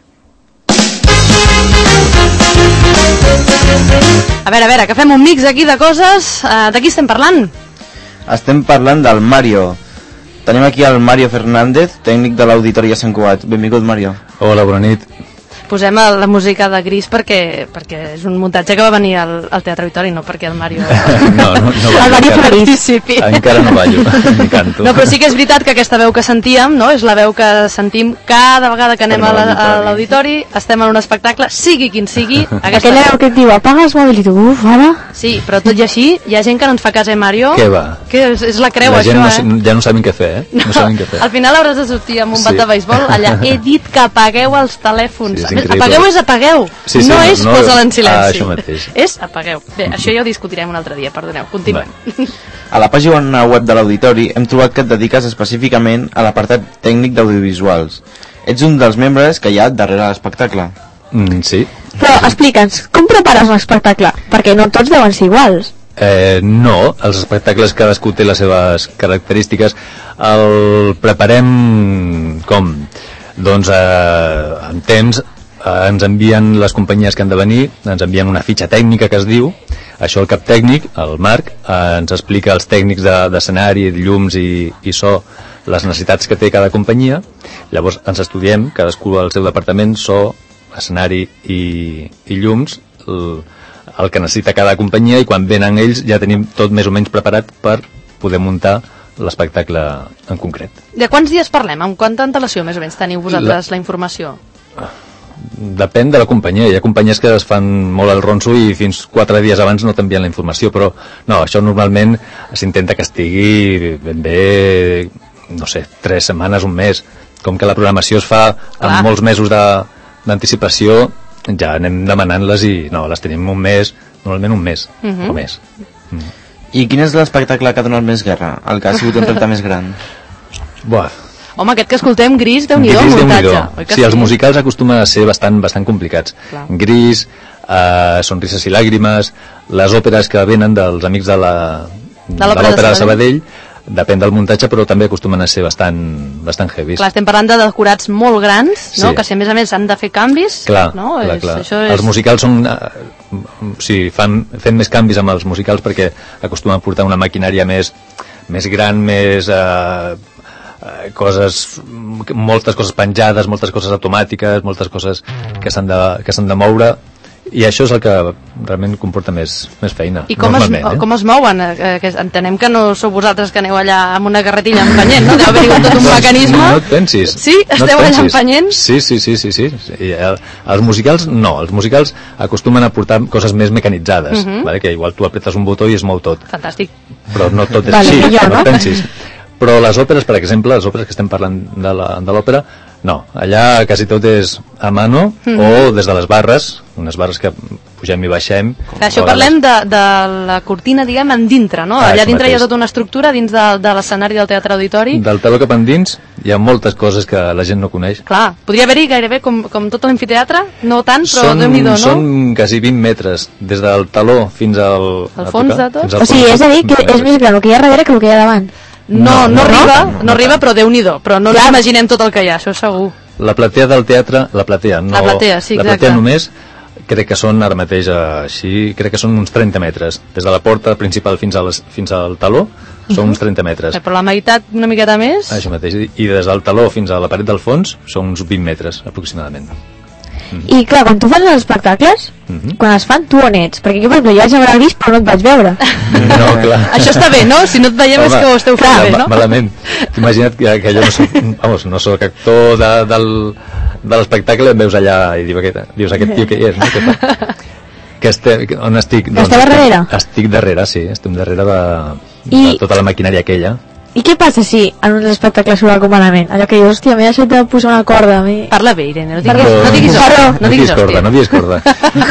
Speaker 2: A veure, a veure, que fem un mix aquí de coses. Uh, de qui estem parlant?
Speaker 6: Estem parlant del Mario. Tenim aquí el Mario Fernández, tècnic de l'Auditori a Sant Cugat. Benvingut, Mario.
Speaker 5: Hola, bona nit.
Speaker 2: Posem la música de Gris perquè, perquè és un muntatge que va venir al, al Teatre Auditori, no perquè el Mario...
Speaker 5: No, no, no
Speaker 2: el Mario participi.
Speaker 5: Encara no ballo, ni canto.
Speaker 2: No, però sí que és veritat que aquesta veu que sentíem, no? És la veu que sentim cada vegada que anem a l'auditori, estem en un espectacle, sigui quin sigui.
Speaker 16: Aquella veu que et diu, apaga els mòbils i tu, uf, ara...
Speaker 2: Sí, però tot i així, hi ha gent que no ens fa cas, eh, Mario?
Speaker 5: Què va?
Speaker 2: Que és, és la creu,
Speaker 5: la
Speaker 2: això,
Speaker 5: no,
Speaker 2: eh?
Speaker 5: Ja no saben què fer, eh? No saben què fer.
Speaker 2: Al final hauràs de sortir amb un bat
Speaker 5: Sí.
Speaker 2: de beisbol allà. He dit que apagueu els telèfons.
Speaker 5: Sí, és increïble.
Speaker 2: Apagueu és apagueu.
Speaker 5: Sí, sí,
Speaker 2: no
Speaker 5: no,
Speaker 2: és
Speaker 5: no,
Speaker 2: posa'l en silenci.
Speaker 5: ah, això mateix.
Speaker 2: És apagueu. Bé, això ja ho discutirem un altre dia, perdoneu. Continuem.
Speaker 6: A la pàgina web de l'Auditori hem trobat que et dediques específicament a l'apartat tècnic d'audiovisuals. Ets un dels membres que hi ha darrere l'espectacle.
Speaker 5: Mm, sí.
Speaker 16: Però explica'ns, com prepares un espectacle? Perquè no tots deuen ser iguals.
Speaker 5: Eh, no, els espectacles cadascú té les seves característiques. El preparem com? Doncs eh, en temps eh, ens envien les companyies que han de venir, ens envien una fitxa tècnica que es diu, això el cap tècnic, el Marc, eh, ens explica als tècnics d'escenari, de, llums i, i so, les necessitats que té cada companyia. Llavors ens estudiem, cadascú al seu departament, so, escenari i, i llums, el, el que necessita cada companyia, i quan venen ells ja tenim tot més o menys preparat per poder muntar l'espectacle en concret.
Speaker 2: De quants dies parlem? Amb quanta antelació més o menys teniu vosaltres la, la informació?
Speaker 5: Depèn de la companyia. Hi ha companyies que es fan molt al ronso i fins quatre dies abans no t'envien la informació, però no, això normalment s'intenta que estigui ben bé, no sé, tres setmanes, un mes. Com que la programació es fa amb
Speaker 2: Clar.
Speaker 5: molts mesos d'anticipació, ja anem demanant-les i no, les tenim un mes, normalment un mes
Speaker 2: Uh -huh.
Speaker 5: o més. Mm.
Speaker 6: I quin és l'espectacle que ha donat més guerra? El que ha sigut un repte més gran?
Speaker 5: Buah,
Speaker 2: Home, aquest que escoltem, Gris, Déu-n'hi-do, el
Speaker 5: Gris,
Speaker 2: muntatge.
Speaker 5: Déu-n'hi-do.
Speaker 2: Oi que
Speaker 5: Sí, els musicals acostumen a ser bastant, bastant complicats.
Speaker 2: Clar.
Speaker 5: Gris, eh, Sonrises i Làgrimes, les òperes que venen dels amics de la
Speaker 2: De
Speaker 5: de
Speaker 2: l'Òpera de
Speaker 5: l'Òpera de
Speaker 2: Sabadell.
Speaker 5: Sabadell, depèn del muntatge, però també acostumen a ser bastant, bastant heavies.
Speaker 2: Clar, estem parlant de decorats molt grans, no?
Speaker 5: Sí.
Speaker 2: Que si a més a més han de fer canvis,
Speaker 5: Clar,
Speaker 2: no?
Speaker 5: clar,
Speaker 2: és,
Speaker 5: clar.
Speaker 2: Això és...
Speaker 5: Els musicals són... Eh, o sigui, fan, fem més canvis amb els musicals perquè acostumen a portar una maquinària més,
Speaker 21: més gran, més eh, eh, coses, moltes coses penjades, moltes coses automàtiques, moltes coses que s'han de, que s'han de moure, i això és el que realment comporta més, més feina.
Speaker 2: I com es,
Speaker 21: eh?
Speaker 2: com es mouen? Eh, que entenem que no sou vosaltres que aneu allà amb una carretilla empenyent, no? Deu haver-hi tot un mecanisme.
Speaker 21: No et pensis.
Speaker 2: Sí? Esteu
Speaker 21: no
Speaker 2: allà empenyent?
Speaker 21: Sí, sí, sí, sí, sí. I el, els musicals no, els musicals acostumen a portar coses més mecanitzades,
Speaker 2: Uh -huh.
Speaker 21: vale? Que igual tu apretes un botó i es mou tot.
Speaker 2: Fantàstic.
Speaker 21: Però no tot és
Speaker 2: Vale,
Speaker 21: així,
Speaker 2: millor,
Speaker 21: no
Speaker 2: no?
Speaker 21: et pensis. Però les òperes, per exemple, les òperes que estem parlant de la- de l'òpera, no, allà quasi tot és a mano
Speaker 2: Mhm.
Speaker 21: o des de les barres, unes barres que pugem i baixem.
Speaker 2: Que això
Speaker 21: o a
Speaker 2: parlem de, de la cortina, diguem, en dintre, no?
Speaker 21: Ah,
Speaker 2: Allà
Speaker 21: això
Speaker 2: dintre hi ha
Speaker 21: mateix.
Speaker 2: tota una estructura dins de, de l'escenari del Teatre Auditori.
Speaker 21: Del taló cap endins hi ha moltes coses que la gent no coneix.
Speaker 2: Clar, podria haver-hi gairebé com, com tot l'amfiteatre, no tant, però
Speaker 21: Són,
Speaker 2: Déu-n'hi-do, no?
Speaker 21: són quasi vint metres, des del taló fins al...
Speaker 2: Al
Speaker 21: a
Speaker 2: fons
Speaker 21: tocar,
Speaker 2: de tot?
Speaker 21: fins al
Speaker 16: O sigui,
Speaker 21: fons
Speaker 16: és a dir,
Speaker 21: de
Speaker 16: que
Speaker 21: tot.
Speaker 16: és més gran el que hi ha darrere que el que hi ha davant.
Speaker 2: No, no,
Speaker 21: No, no,
Speaker 2: arriba,
Speaker 21: no,
Speaker 2: no,
Speaker 21: no
Speaker 2: arriba, però Déu-n'hi-do, però no ens imaginem tot el que hi ha, això segur.
Speaker 21: La platea del teatre, la platea, no,
Speaker 2: La platea, sí,
Speaker 21: la
Speaker 2: exacte.
Speaker 21: platea només, crec que són ara mateix eh, així, crec que són uns trenta metres, des de la porta principal fins, a les, fins al taló, són uns trenta metres.
Speaker 2: Eh, Però la meitat una miqueta més...
Speaker 21: Això mateix, i i des del taló fins a la paret del fons són uns vint metres, aproximadament.
Speaker 16: I clar, quan tu fas els espectacles,
Speaker 21: Mhm.
Speaker 16: quan es fan, tu on ets? Perquè jo, per exemple, jo vaig haver vist però no et vaig veure.
Speaker 21: No, clar.
Speaker 2: Això està bé, no? Si no et veiem és que ho esteu fent bé,
Speaker 21: ma-
Speaker 2: no?
Speaker 21: Malament. Imagina't que, que jo no soc, vamos, no soc actor de, del, de l'espectacle i em veus allà i dius, aquest, dius aquest tio que hi és, no? Que, fa? que este, que- on estic?
Speaker 16: Que esteu darrere?
Speaker 21: Estic darrere, sí, estem darrere de,
Speaker 16: I-
Speaker 21: de tota la maquinària aquella.
Speaker 16: I què passa si en un espectacle surt algun malament? Allò que dius, hòstia, m'he deixat de posar una corda. A mi...
Speaker 2: Parla bé, Irene, no
Speaker 16: diguis,
Speaker 2: no diguis hòstia,
Speaker 16: Perdó.
Speaker 2: no diguis
Speaker 21: corda,
Speaker 2: hòstia.
Speaker 21: no diguis corda.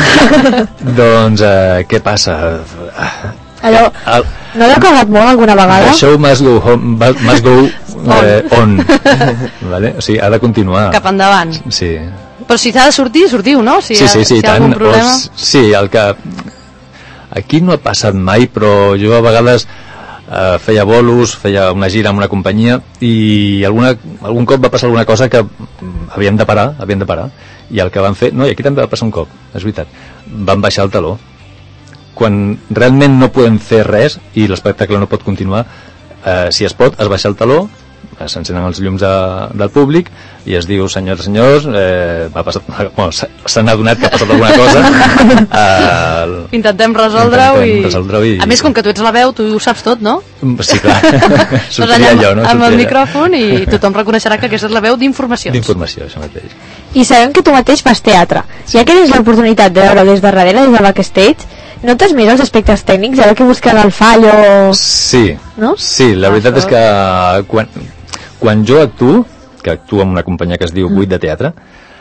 Speaker 21: Doncs, eh, què passa?
Speaker 16: Allò,
Speaker 21: El,
Speaker 16: no l'heu cagat molt alguna vegada?
Speaker 21: el show must go, home, must go eh, on. Vale? O sigui, ha de continuar.
Speaker 2: Cap endavant.
Speaker 21: Sí,
Speaker 2: Però si s'ha de sortir, sortiu, no? Si
Speaker 21: sí, sí, sí,
Speaker 2: hi ha, si hi ha
Speaker 21: tant.
Speaker 2: algun problema...
Speaker 21: O, sí, el que... Aquí no ha passat mai, però jo a vegades eh, feia bolos, feia una gira amb una companyia i alguna, algun cop va passar alguna cosa que mm, havíem de parar, havíem de parar. I el que van fer... No, i aquí també va passar un cop, és veritat. Van baixar el taló. Quan realment no podem fer res i l'espectacle no pot continuar, eh, si es pot, es baixa el taló, eh, s'encenen els llums de, del públic i es diu, senyors, senyors, eh, va passar, bueno, s'ha- se n'ha adonat que ha passat alguna cosa. Eh,
Speaker 2: Intentem resoldre-ho i...
Speaker 21: Intentem resoldre-ho i-
Speaker 2: A més, com que tu ets la veu, tu ho saps tot, no?
Speaker 21: sí, clar,
Speaker 2: Doncs
Speaker 21: sortiria
Speaker 2: allà amb,
Speaker 21: allò, no?
Speaker 2: amb el
Speaker 21: Sortiria allò.
Speaker 2: micròfon i tothom reconeixerà que aquesta és la veu d'informacions.
Speaker 21: D'informació, això mateix.
Speaker 16: I sabem que tu mateix fas teatre. Ja que tens l'oportunitat de veure des de darrere, des del backstage, notes més els aspectes tècnics, a veure que busquen el fallo...
Speaker 21: Sí,
Speaker 16: no?
Speaker 21: sí, la veritat és que quan, quan jo actuo, que actuo amb una companyia que es diu Buit de Teatre,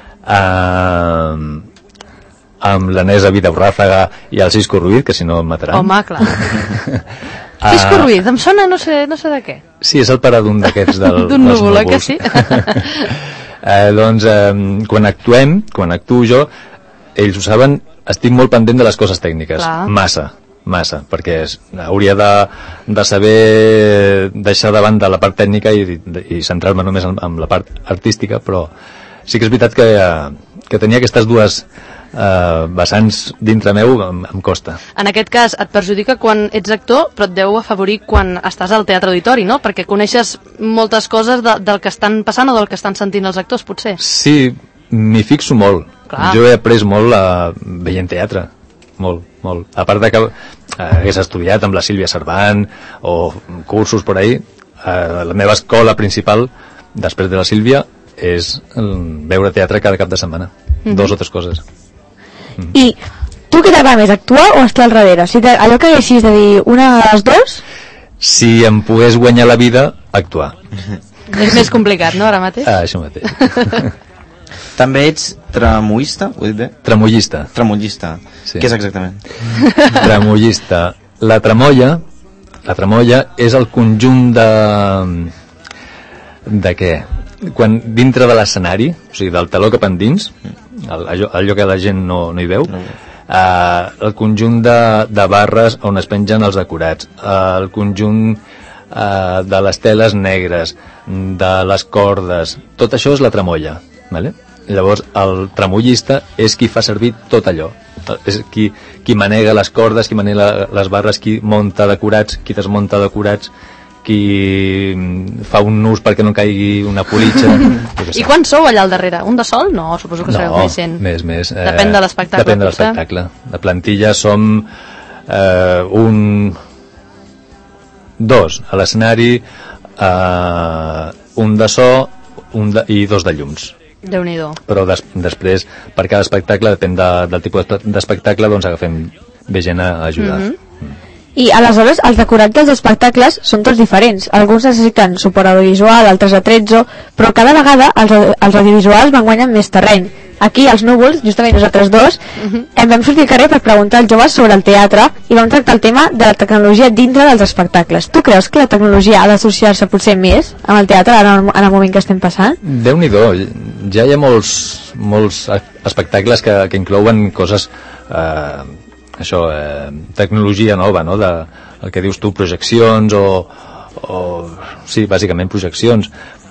Speaker 21: eh, amb l'Anesa Vidaurràfaga i el Cisco Ruiz, que si no em mataran.
Speaker 2: Home, clar.
Speaker 21: Ah,
Speaker 2: Cisco Ruiz, em sona no sé, no sé de què.
Speaker 21: Sí, és el pare d'un d'aquests del,
Speaker 2: D'un
Speaker 21: dels
Speaker 2: núvol, eh, que
Speaker 21: núvols.
Speaker 2: sí?
Speaker 21: eh, doncs, eh, quan actuem, quan actuo jo, ells ho saben, estic molt pendent de les coses tècniques.
Speaker 2: Clar.
Speaker 21: Massa, massa, perquè es, hauria de, de saber deixar de banda la part tècnica i, i centrar-me només en, en la part artística, però sí que és veritat que, eh, que tenia aquestes dues eh, vessants dintre meu em, em costa.
Speaker 2: En aquest cas et perjudica quan ets actor, però et deu afavorir quan estàs al Teatre Auditori, no? Perquè coneixes moltes coses de, del que estan passant o del que estan sentint els actors, potser.
Speaker 21: Sí, m'hi fixo molt.
Speaker 2: Clar.
Speaker 21: Jo he après molt uh, veient teatre. Molt, molt. A part de que uh, hagués estudiat amb la Sílvia Servant o cursos por ahí, uh, la meva escola principal, després de la Sílvia, és um, veure teatre cada cap de setmana.
Speaker 16: Mhm.
Speaker 21: Dos o tres coses.
Speaker 16: I tu què t'agrada més, actuar o estar al darrere? Si te, allò que haguessis de dir una de les dues...
Speaker 21: Si em pogués guanyar la vida, actuar.
Speaker 2: És més complicat, no, ara mateix?
Speaker 21: Ah, això mateix.
Speaker 22: També ets tramoista, ho he dit bé?
Speaker 21: Tramollista.
Speaker 22: Tramollista.
Speaker 21: Sí.
Speaker 22: Què és exactament?
Speaker 21: Tramollista. La tramolla, la tramolla és el conjunt de... de què? Quan dintre de l'escenari, o sigui, del taló cap endins, el, allò, allò que la gent no, no hi veu, no. Uh, el conjunt de, de barres on es pengen els decorats, uh, el conjunt uh, de les teles negres, de les cordes, tot això és la tramolla, vale? Llavors el tramollista és qui fa servir tot allò, és qui, qui manega les cordes, qui manega les barres, qui munta decorats, qui desmunta decorats, qui fa un nus perquè no caigui una politxa.
Speaker 2: I quan sou allà al darrere? Un de sol? No, suposo que sereu
Speaker 21: no,
Speaker 2: més gent.
Speaker 21: més, més.
Speaker 2: Depèn de l'espectacle.
Speaker 21: Depèn de l'espectacle. De plantilla som eh, un... dos a l'escenari, eh, un de so un de, i dos de llums.
Speaker 2: Déu-n'hi-do.
Speaker 21: Però des, després, per cada espectacle, depèn de, del tipus d'espectacle, doncs agafem bé gent a ajudar.
Speaker 7: Mm-hmm. I aleshores els decorats dels espectacles són tots diferents. Alguns necessiten suport audiovisual, altres atrezzo, però cada vegada els, els audiovisuals van guanyant més terreny. Aquí, als Núvols, justament nosaltres dos, uh-huh. em vam sortir al carrer per preguntar als joves sobre el teatre i vam tractar el tema de la tecnologia dintre dels espectacles. Tu creus que la tecnologia ha d'associar-se potser més amb el teatre en el, en el moment que estem passant?
Speaker 21: Déu-n'hi-do, ja hi ha molts, molts espectacles que, que inclouen coses... Eh, això, eh, tecnologia nova, no? De, el que dius tu, projeccions o, o sí, bàsicament projeccions.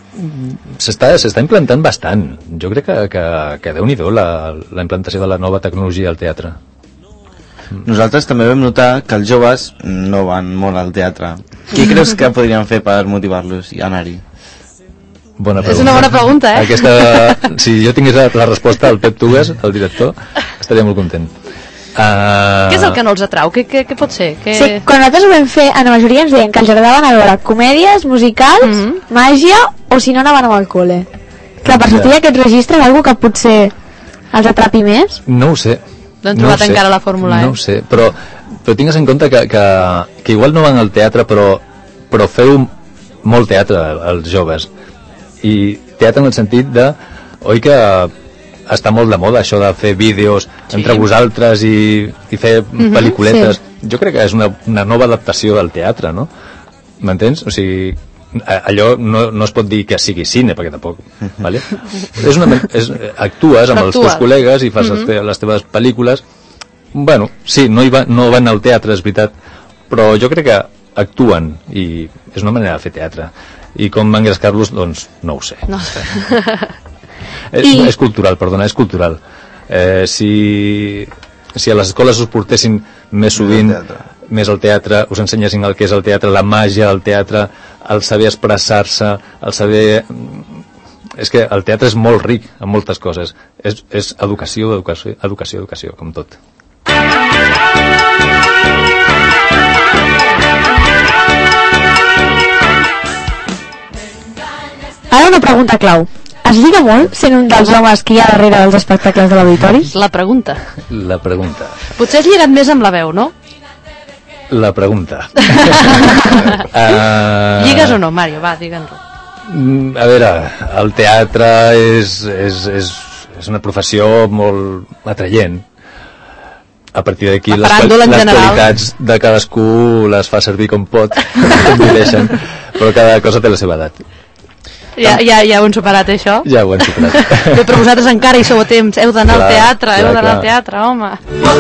Speaker 21: S'està s'està implantant bastant. Jo crec que, que, que Déu-n'hi-do la, la implantació de la nova tecnologia al teatre.
Speaker 22: Nosaltres també vam notar que els joves no van molt al teatre. Què creus que podríem fer per motivar-los a anar-hi?
Speaker 21: Bona pregunta.
Speaker 2: És una bona pregunta, eh?
Speaker 21: Aquesta, si jo tingués la, la resposta al Pep Tugues, el director, estaria molt content. Uh...
Speaker 2: Què és el que no els atrau? Què, què, què pot ser? Què...
Speaker 7: Sí, quan nosaltres ho vam fer, a la majoria ens deien que els agradaven a veure comèdies, musicals, mm-hmm. màgia, o si no anaven amb el col·le. Clar, per sortir aquest registre, algú que potser els atrapi més?
Speaker 21: No ho sé.
Speaker 2: No han trobat no encara la fórmula, eh?
Speaker 21: No ho sé, però, però tingues en compte que, que, que igual no van al teatre, però, però feu molt teatre, els joves. I teatre en el sentit de... Oi que... està molt de moda això de fer vídeos sí. entre vosaltres i, i fer mm-hmm, pel·lículetes. Sí. Jo crec que és una, una nova adaptació al teatre, no? M'entens? O sigui, allò no, no es pot dir que sigui cine, perquè tampoc... Vale? És una, és, actues amb Actua. els teus col·legues i fas mm-hmm. les, te, les teves pel·lícules. Bueno, sí, no, hi va, no van al teatre, és veritat, però jo crec que actuen i és una manera de fer teatre. I com engrescar-los, doncs, no ho sé. No. És, I... és cultural, perdona, és cultural. Eh, si, si a les escoles us portessin més sovint més al teatre, us ensenyessin el que és el teatre, la màgia del teatre, el saber expressar-se, el saber... És que el teatre és molt ric en moltes coses. És, és educació, educació, educació, educació, com tot.
Speaker 7: Ara una pregunta clau. Es lliga molt sent un dels homes que hi ha darrere dels espectacles de l'auditori?
Speaker 2: La pregunta.
Speaker 21: La pregunta.
Speaker 2: Potser has lligat més amb la veu, no?
Speaker 21: La pregunta.
Speaker 2: uh... Lligues o no, Mario? Va, digue'ns-ho.
Speaker 21: A veure, el teatre és, és, és, és una professió molt atraient. A partir d'aquí les, les qualitats de cadascú les fa servir com pot, com li deixen, però cada cosa té la seva edat.
Speaker 2: Ja, ja, ja ho hem superat, això?
Speaker 21: Ja ho hem superat.
Speaker 2: Bé, però vosaltres encara hi sou a temps. Heu d'anar al teatre, clar, heu d'anar al teatre, home.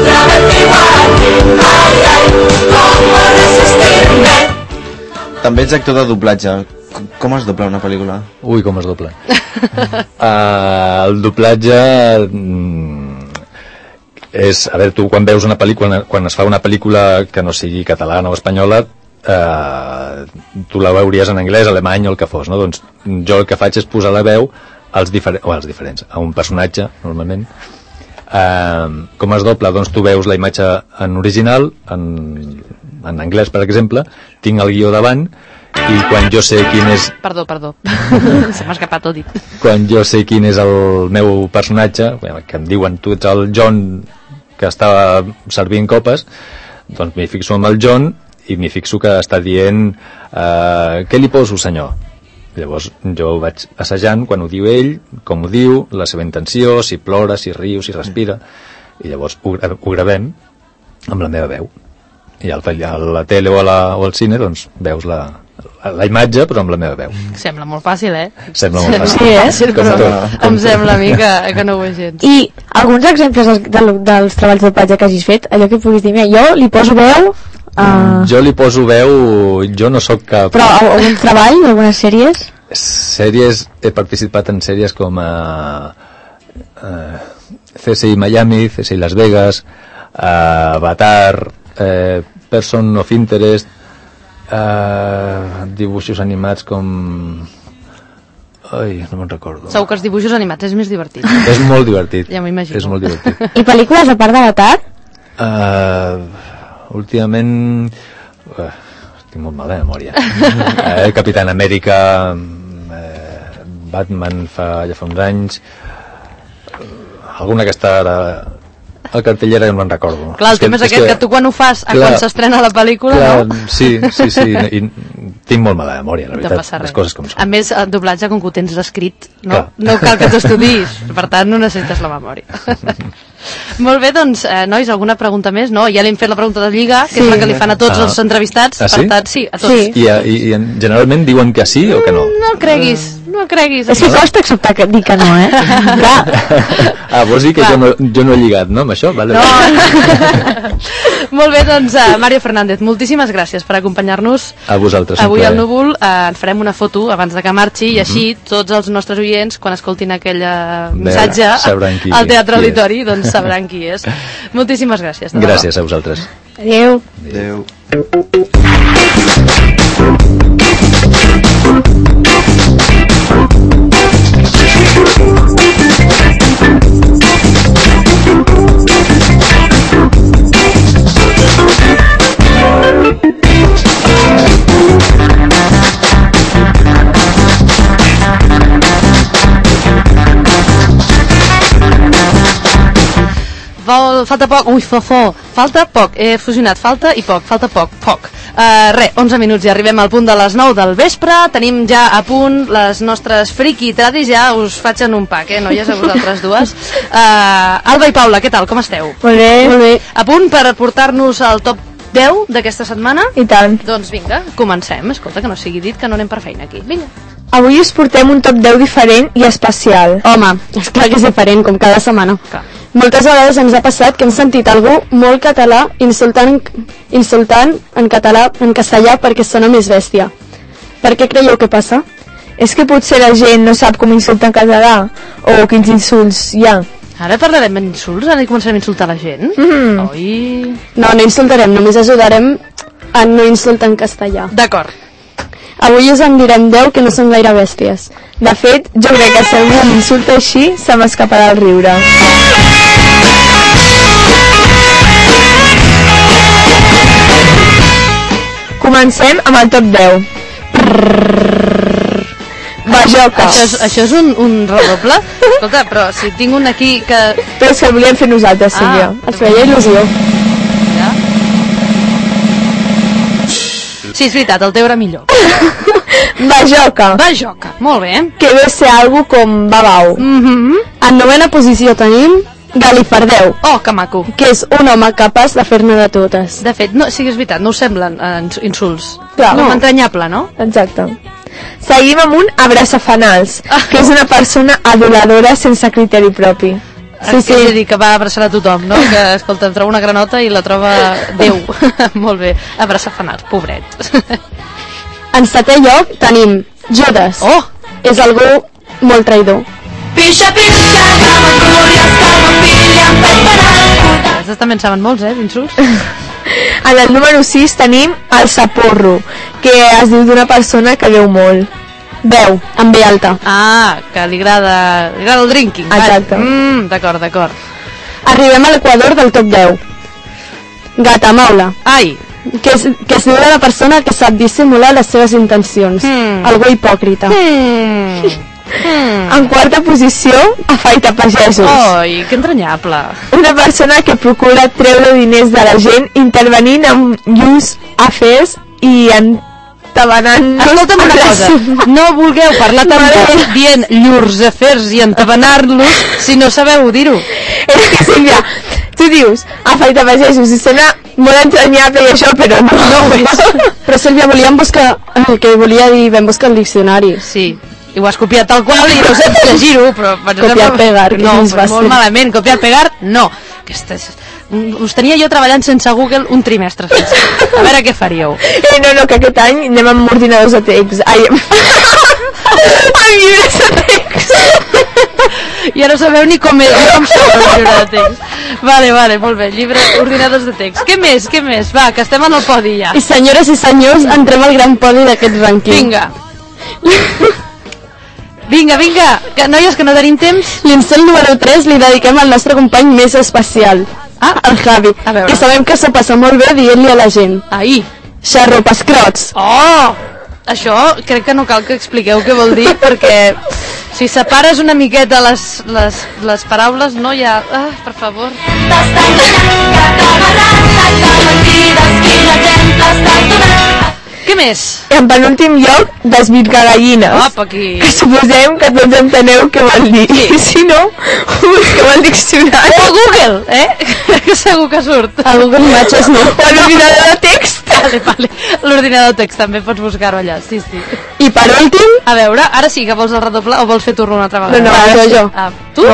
Speaker 22: També ets actor de doblatge. Com es dobla una pel·lícula?
Speaker 21: Ui, com es dobla. uh, el doblatge... Mm, és... A veure, tu quan veus una pel·lícula, quan es fa una pel·lícula que no sigui catalana o espanyola, Uh, tu la veuries en anglès, alemany o el que fos, no? Doncs jo el que faig és posar la veu als, diferents, o als diferents, a un personatge normalment. Uh, com es dobla? Doncs tu veus la imatge en original, en, en anglès per exemple, tinc el guió davant i quan jo sé quin és...
Speaker 2: Perdó, perdó, se m'ha escapat el dit.
Speaker 21: Quan jo sé quin és el meu personatge, que em diuen tu ets el John que estava servint copes, doncs m'hi fixo amb el John i m'hi fixo que està dient uh, què li poso, senyor? Llavors jo ho vaig assajant quan ho diu ell, com ho diu, la seva intenció, si plora, si riu, si respira, i llavors ho, ho gravem amb la meva veu. I al, a la tele o, a la, o al cine doncs veus la, la, la imatge però amb la meva veu.
Speaker 2: Sembla molt fàcil, eh?
Speaker 21: Sembla molt fàcil.
Speaker 2: Sí, eh? Sí, però com em sembla a mi que, que no ho és gens.
Speaker 7: I alguns exemples dels, dels, dels treballs de doblatge que hagis fet, allò que puguis dir, mira, jo li poso veu...
Speaker 21: Uh... Jo li poso veu, jo no sóc cap...
Speaker 7: Però algun treball, algunes sèries?
Speaker 21: Sèries, he participat en sèries com a uh, C S I Miami, C S I Las Vegas, uh, Avatar, uh, Person of Interest, Uh, dibuixos animats com... Ai, no me'n recordo.
Speaker 2: Segur que els dibuixos animats és més divertit.
Speaker 21: És molt divertit.
Speaker 2: Ja m'ho imagino.
Speaker 21: És molt divertit.
Speaker 7: I pel·lícules a part d'Avatar?
Speaker 21: Uh, últimament... Uh, tinc molt mala memòria. uh, Capitán Amèrica, uh, Batman fa, ja fa uns anys... Uh, alguna que està ara... El cartellera no me'n recordo.
Speaker 2: Clar, el tema és, és aquest, que, que tu quan ho fas a clar, quan s'estrena la pel·lícula, clar, no?
Speaker 21: Sí, sí, sí, i tinc molt mala memòria, la veritat, les coses com són.
Speaker 2: A més, el doblatge, com que ho tens escrit, no, no cal que t'estudis, per tant no necessites la memòria. Molt bé, doncs, eh, nois, alguna pregunta més? No, ja li hem fet la pregunta de Lliga, que sí, és la que li fan a tots ah. els entrevistats,
Speaker 21: ah, sí?
Speaker 2: per tant, sí, a tots. Sí.
Speaker 21: I, i, I generalment diuen que sí o que no?
Speaker 2: No creguis, no creguis.
Speaker 7: És que costa acceptar que dir que no, eh?
Speaker 21: Ah, vols dir que jo no, jo no he lligat, no, amb això? Vale,
Speaker 2: no.
Speaker 21: Vale.
Speaker 2: Molt bé, doncs, uh, Mario Fernández, moltíssimes gràcies per acompanyar-nos.
Speaker 21: A vosaltres.
Speaker 2: Avui al Núvol uh, en farem una foto abans de que marxi i així mm-hmm. tots els nostres oients, quan escoltin aquell uh, missatge al Teatre Auditori, doncs sabran qui és. Moltíssimes gràcies.
Speaker 21: Gràcies a vosaltres.
Speaker 7: Adéu.
Speaker 22: Adéu.
Speaker 2: Falta poc, ui, fo, fo, falta poc, he fusionat, falta i poc, falta poc, poc. Uh, re, onze minuts i arribem al punt de les nou del vespre, tenim ja a punt les nostres friki tradis, ja us faig en un pack, eh, noies, a vosaltres dues. Uh, Alba i Paula, què tal, com esteu?
Speaker 7: Molt bé.
Speaker 2: Molt bé. A punt per portar-nos al top deu d'aquesta setmana?
Speaker 7: I tant.
Speaker 2: Doncs vinga, comencem, escolta, que no sigui dit que no anem per feina aquí, vinga.
Speaker 7: Avui us portem un top deu diferent i especial.
Speaker 16: Home, esclar que és diferent, com cada setmana.
Speaker 2: Clar.
Speaker 16: Moltes vegades ens ha passat que hem sentit algú molt català insultant, insultant en català, en castellà, perquè sona més bèstia. Per què creieu que passa?
Speaker 7: És que potser la gent no sap com insultar en català o quins insults hi ha.
Speaker 2: Ara parlarem d'insults? Ara començarem a insultar la gent?
Speaker 16: Mm.
Speaker 2: Oi...
Speaker 16: No, no insultarem, només ajudarem a no insultar en castellà.
Speaker 2: D'acord.
Speaker 16: Avui us en direm deu que no són gaire bèsties. De fet, jo crec que si algú m'insulta així, se m'escaparà el riure.
Speaker 7: Comencem amb el top deu. Bajoca.
Speaker 2: Això és, això és un, un redoble? Escolta, però si tinc un aquí que...
Speaker 7: Però és que el volíem fer nosaltres, Sílvia.
Speaker 2: Ah,
Speaker 7: ens feia il·lusió.
Speaker 2: Ja. Sí, és veritat, el teu era millor.
Speaker 7: Bajoca.
Speaker 2: Bajoca, molt bé.
Speaker 7: Que deu ser algo com babau.
Speaker 2: Mm-hmm.
Speaker 16: En novena posició tenim Galifardeu.
Speaker 2: Oh, que maco.
Speaker 16: Que és un home capaç de fer-ne de totes.
Speaker 2: De fet, no, sí que és veritat, no us semblen eh, insults.
Speaker 7: Clar,
Speaker 2: no.
Speaker 7: No.
Speaker 2: Entranyable, no?
Speaker 7: Exacte. Seguim amb un abraçafanals, ah. que és una persona aduladora sense criteri propi.
Speaker 2: Sí, sí. És a dir, que va abraçar a tothom, no? Que, escolta, em troba una granota i la troba Déu. Molt bé, abraçafanals, pobret.
Speaker 16: En setè lloc tenim Judas.
Speaker 2: Oh!
Speaker 16: És algú molt traïdor.
Speaker 8: Pisha, pisha, camatúria, escalmafilla, preparant.
Speaker 2: Aquestes també en saben molts, eh, d'insults.
Speaker 7: En el número sis tenim el saporro, que es diu d'una persona que veu molt.
Speaker 16: Veu, amb ve alta.
Speaker 2: Ah, que li agrada, li agrada el drinking.
Speaker 7: Exacte.
Speaker 2: Mm, d'acord, d'acord.
Speaker 16: Arribem a l'equador del top deu. Gata maula.
Speaker 2: Ai.
Speaker 16: Que es, que es diu de la persona que sap dissimular les seves intencions.
Speaker 2: Mm.
Speaker 16: Algú hipòcrita.
Speaker 2: Mm. Mm.
Speaker 7: En quarta posició, afaita pagesos.
Speaker 2: Oi, que entranyable.
Speaker 7: Una persona que procura treure diners de la gent intervenint en llurs afers i en entabanant-los.
Speaker 2: Escolta'm una cosa, no vulgueu parlar tampoc dient llurs afers i entabanar-los si no sabeu dir-ho.
Speaker 7: És que, Sílvia, tu dius afaita pagesos i sona molt entranyable i això, però no,
Speaker 2: no ho és.
Speaker 16: Però Sílvia, volíem buscar el que volia dir, vam buscar el diccionari.
Speaker 2: Sí, i ho has copiat tal qual i no sé llegir-ho, però...
Speaker 16: Copiar-pegar, que
Speaker 2: no,
Speaker 16: és més fàcil.
Speaker 2: Molt malament, copiar-pegar, no. Aquesta és... Us tenia jo treballant sense Google un trimestre sense. A veure què faríeu.
Speaker 7: Eh, no, no, que aquest any anem amb ordinadors de text. Ai, amb llibres de text.
Speaker 2: Ja no sabeu ni com, és, com sou el llibre de text. Vale, vale, molt bé. Llibre, ordinadors de text. Què més, què més? Va, que estem en el podi ja.
Speaker 10: I senyores i senyors, entrem al gran podi d'aquest rànquing.
Speaker 2: Vinga. Vinga, vinga, que, noies, que no tenim temps.
Speaker 10: L'insol número tres li dediquem al nostre company més especial,
Speaker 2: ah,
Speaker 10: el Javi, que sabem que s'ho passa molt bé dient-li a la gent.
Speaker 2: Ahí.
Speaker 10: Xarropescrots.
Speaker 2: Oh! Això crec que no cal que expliqueu què vol dir, perquè si separes una miqueta les, les, les paraules, no hi ha... Ah, per favor. Què més?
Speaker 10: En penúltim lloc, desvirgar gallines.
Speaker 2: Apa, aquí.
Speaker 10: Que suposem que tots enteneu què vol dir. Sí. I si no, busqueu al diccionari.
Speaker 2: O a Google, eh? Que segur que surt.
Speaker 10: A Google Imatges no. A l'ordinador de text.
Speaker 2: Vale, vale. L'ordinador de text també pots buscar-ho allà, sí, sí.
Speaker 10: I per últim...
Speaker 2: A veure, ara sí que vols el redoble o vols fer tornar una altra vegada?
Speaker 10: No, no, jo, jo.
Speaker 2: Ah, tu?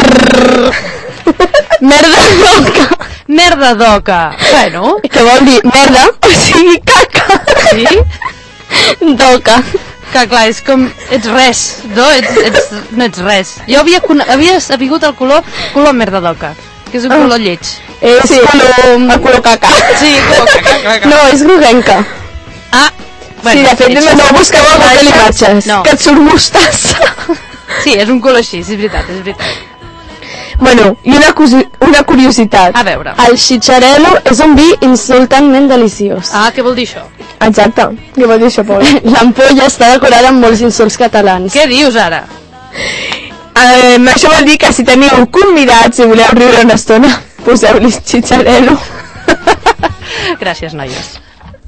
Speaker 10: No. Merda d'oca.
Speaker 2: Merda d'oca. Bueno.
Speaker 10: Que vol dir merda, o sigui caca.
Speaker 2: Sí?
Speaker 10: D'oca.
Speaker 2: Que clar, és com... Ets res, no? Ets, ets, no ets res. Jo havia, havia sapigut el color, color merda d'oca, que és un color lleig.
Speaker 10: Eh, sí, color, el color caca.
Speaker 2: Sí, color caca, caca.
Speaker 10: No, és groguenca.
Speaker 2: Ah, bueno.
Speaker 10: Sí, de fet, no, no busqueu a Google Imatges, no. Que et surt mostassa.
Speaker 2: Sí, és un color així, és veritat, és veritat.
Speaker 10: Bueno, i una, una curiositat.
Speaker 2: A veure.
Speaker 10: El xicharello és un vi insultantment deliciós.
Speaker 2: Ah, què vol dir això?
Speaker 10: Exacte, què vol dir això, Pol? L'ampolla està decorada amb molts insults catalans.
Speaker 2: Què dius ara?
Speaker 10: Eh, això vol dir que si teniu convidats i voleu riure una estona, poseu-li xicharello.
Speaker 2: Gràcies, noies.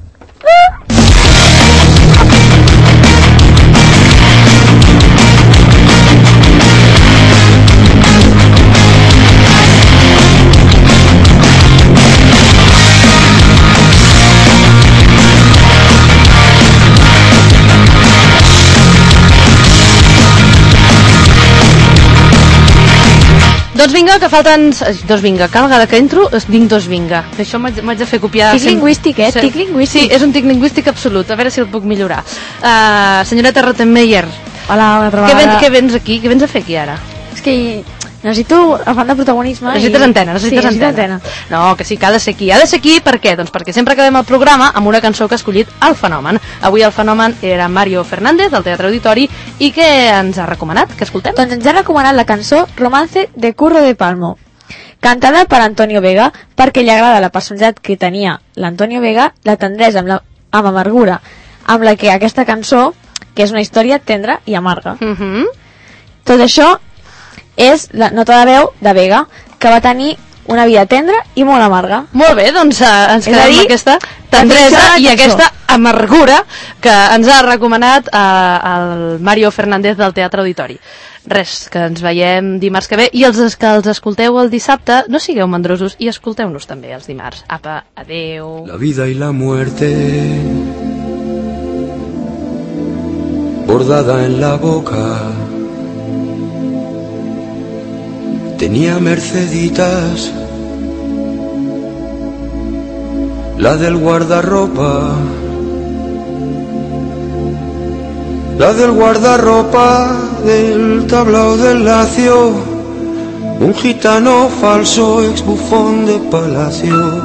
Speaker 2: Doncs vinga, que falten... Dos vinga, cada vegada que entro vinc dos vinga. Això m'haig de fer copiar...
Speaker 7: Tic lingüístic, eh? Tic lingüístic.
Speaker 2: Sí, és un tic lingüístic absolut. A veure si el puc millorar. Uh, senyoreta Rottenmeier.
Speaker 7: Hola, una altra
Speaker 2: vegada. Què, ven, què vens aquí? Què vens a fer aquí ara?
Speaker 7: És que necessito agafant de protagonisme.
Speaker 2: Necessites
Speaker 7: i...
Speaker 2: antena, necessites
Speaker 7: sí,
Speaker 2: antena.
Speaker 7: antena.
Speaker 2: No, que sí, que ha de ser aquí. Ha de ser aquí per què? Doncs perquè sempre acabem el programa amb una cançó que ha escollit el Fenomen. Avui el Fenomen era Mario Fernández, del Teatre Auditori, i què ens ha recomanat? Què escoltem?
Speaker 7: Doncs ens ha recomanat la cançó Romance de Curro de Palmo, cantada per Antonio Vega, perquè li agrada la personalitat que tenia l'Antonio Vega, la tendresa amb, la, amb amargura, amb la que aquesta cançó, que és una història tendra i amarga.
Speaker 2: Uh-huh.
Speaker 7: Tot això és la nota de veu de Vega, que va tenir una vida tendra i molt amarga.
Speaker 2: Molt bé, doncs uh, ens quedem amb aquesta tendresa i aquesta amargura que ens ha recomanat uh, el Mario Fernández del Teatre Auditori. Res, que ens veiem dimarts que ve, i els que els escolteu el dissabte, no sigueu mandrosos i escolteu-nos també els dimarts. Apa, adeu.
Speaker 11: La vida y la muerte bordada en la boca, tenía Merceditas, la del guardarropa, la del guardarropa del tablao del Lacio, un gitano falso ex bufón de palacio,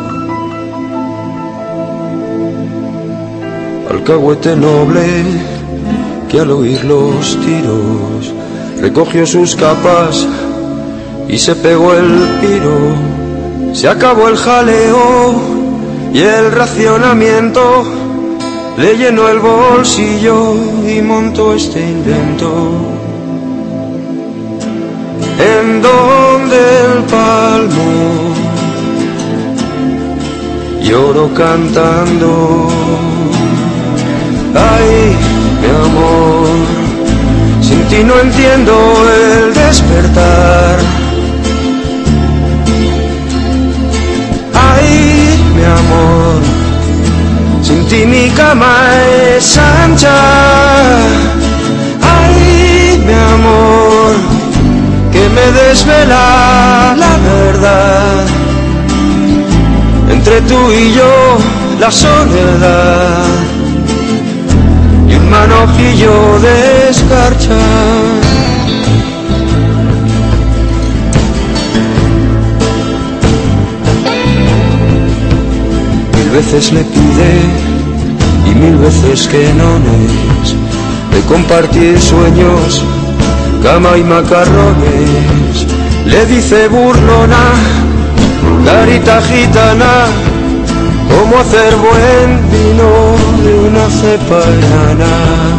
Speaker 11: alcahuete noble que al oír los tiros recogió sus capas y se pegó el piro. Se acabó el jaleo y el racionamiento, le llenó el bolsillo y montó este invento. En donde el palmo lloro cantando. Ay, mi amor, sin ti no entiendo el despertar. Ay, mi amor, sin ti mi cama es ancha. Ay, mi amor, que me desvela la verdad. Entre tú y yo la soledad y un manojillo de escarcha. veces le pide y mil veces que no es, de compartir sueños, cama y macarrones. Le dice burlona, carita gitana, cómo hacer buen vino de una cepa enana.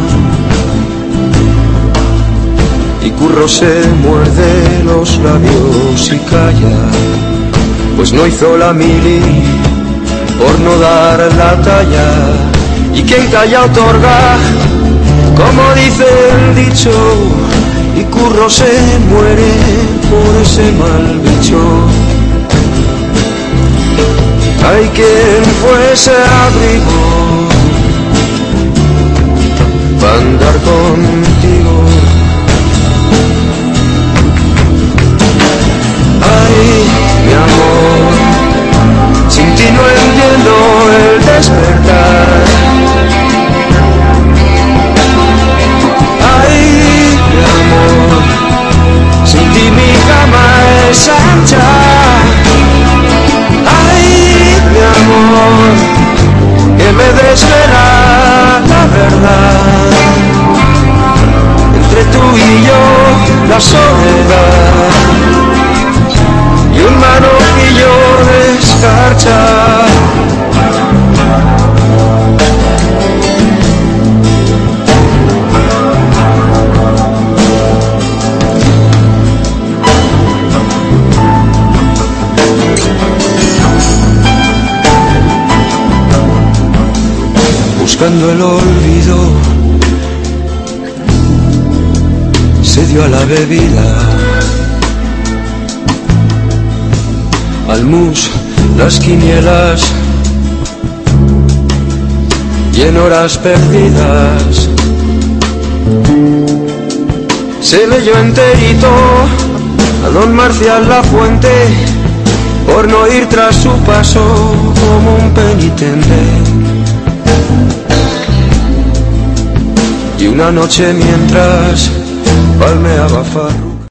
Speaker 11: Y Curro se muerde los labios y calla, pues no hizo la mili por no dar la talla. Y quien calla otorga, como dice el dicho, y Curro se muere por ese mal bicho. Hay quien fuese abrigo para andar contigo. Ay, mi amor, sin ti no entiendo el despertar. Ay, mi amor, sin ti mi cama es ancha. Ay, mi amor, que me desvela la verdad. Entre tú y yo la soledad y un manojillo de escarcha. Buscando el olvido, se dio a la bebida, al mus, las quinielas, y en horas perdidas se leyó enterito a don Marcial Lafuente por no ir tras su paso como un penitente. Y una noche mientras palmeaba farro,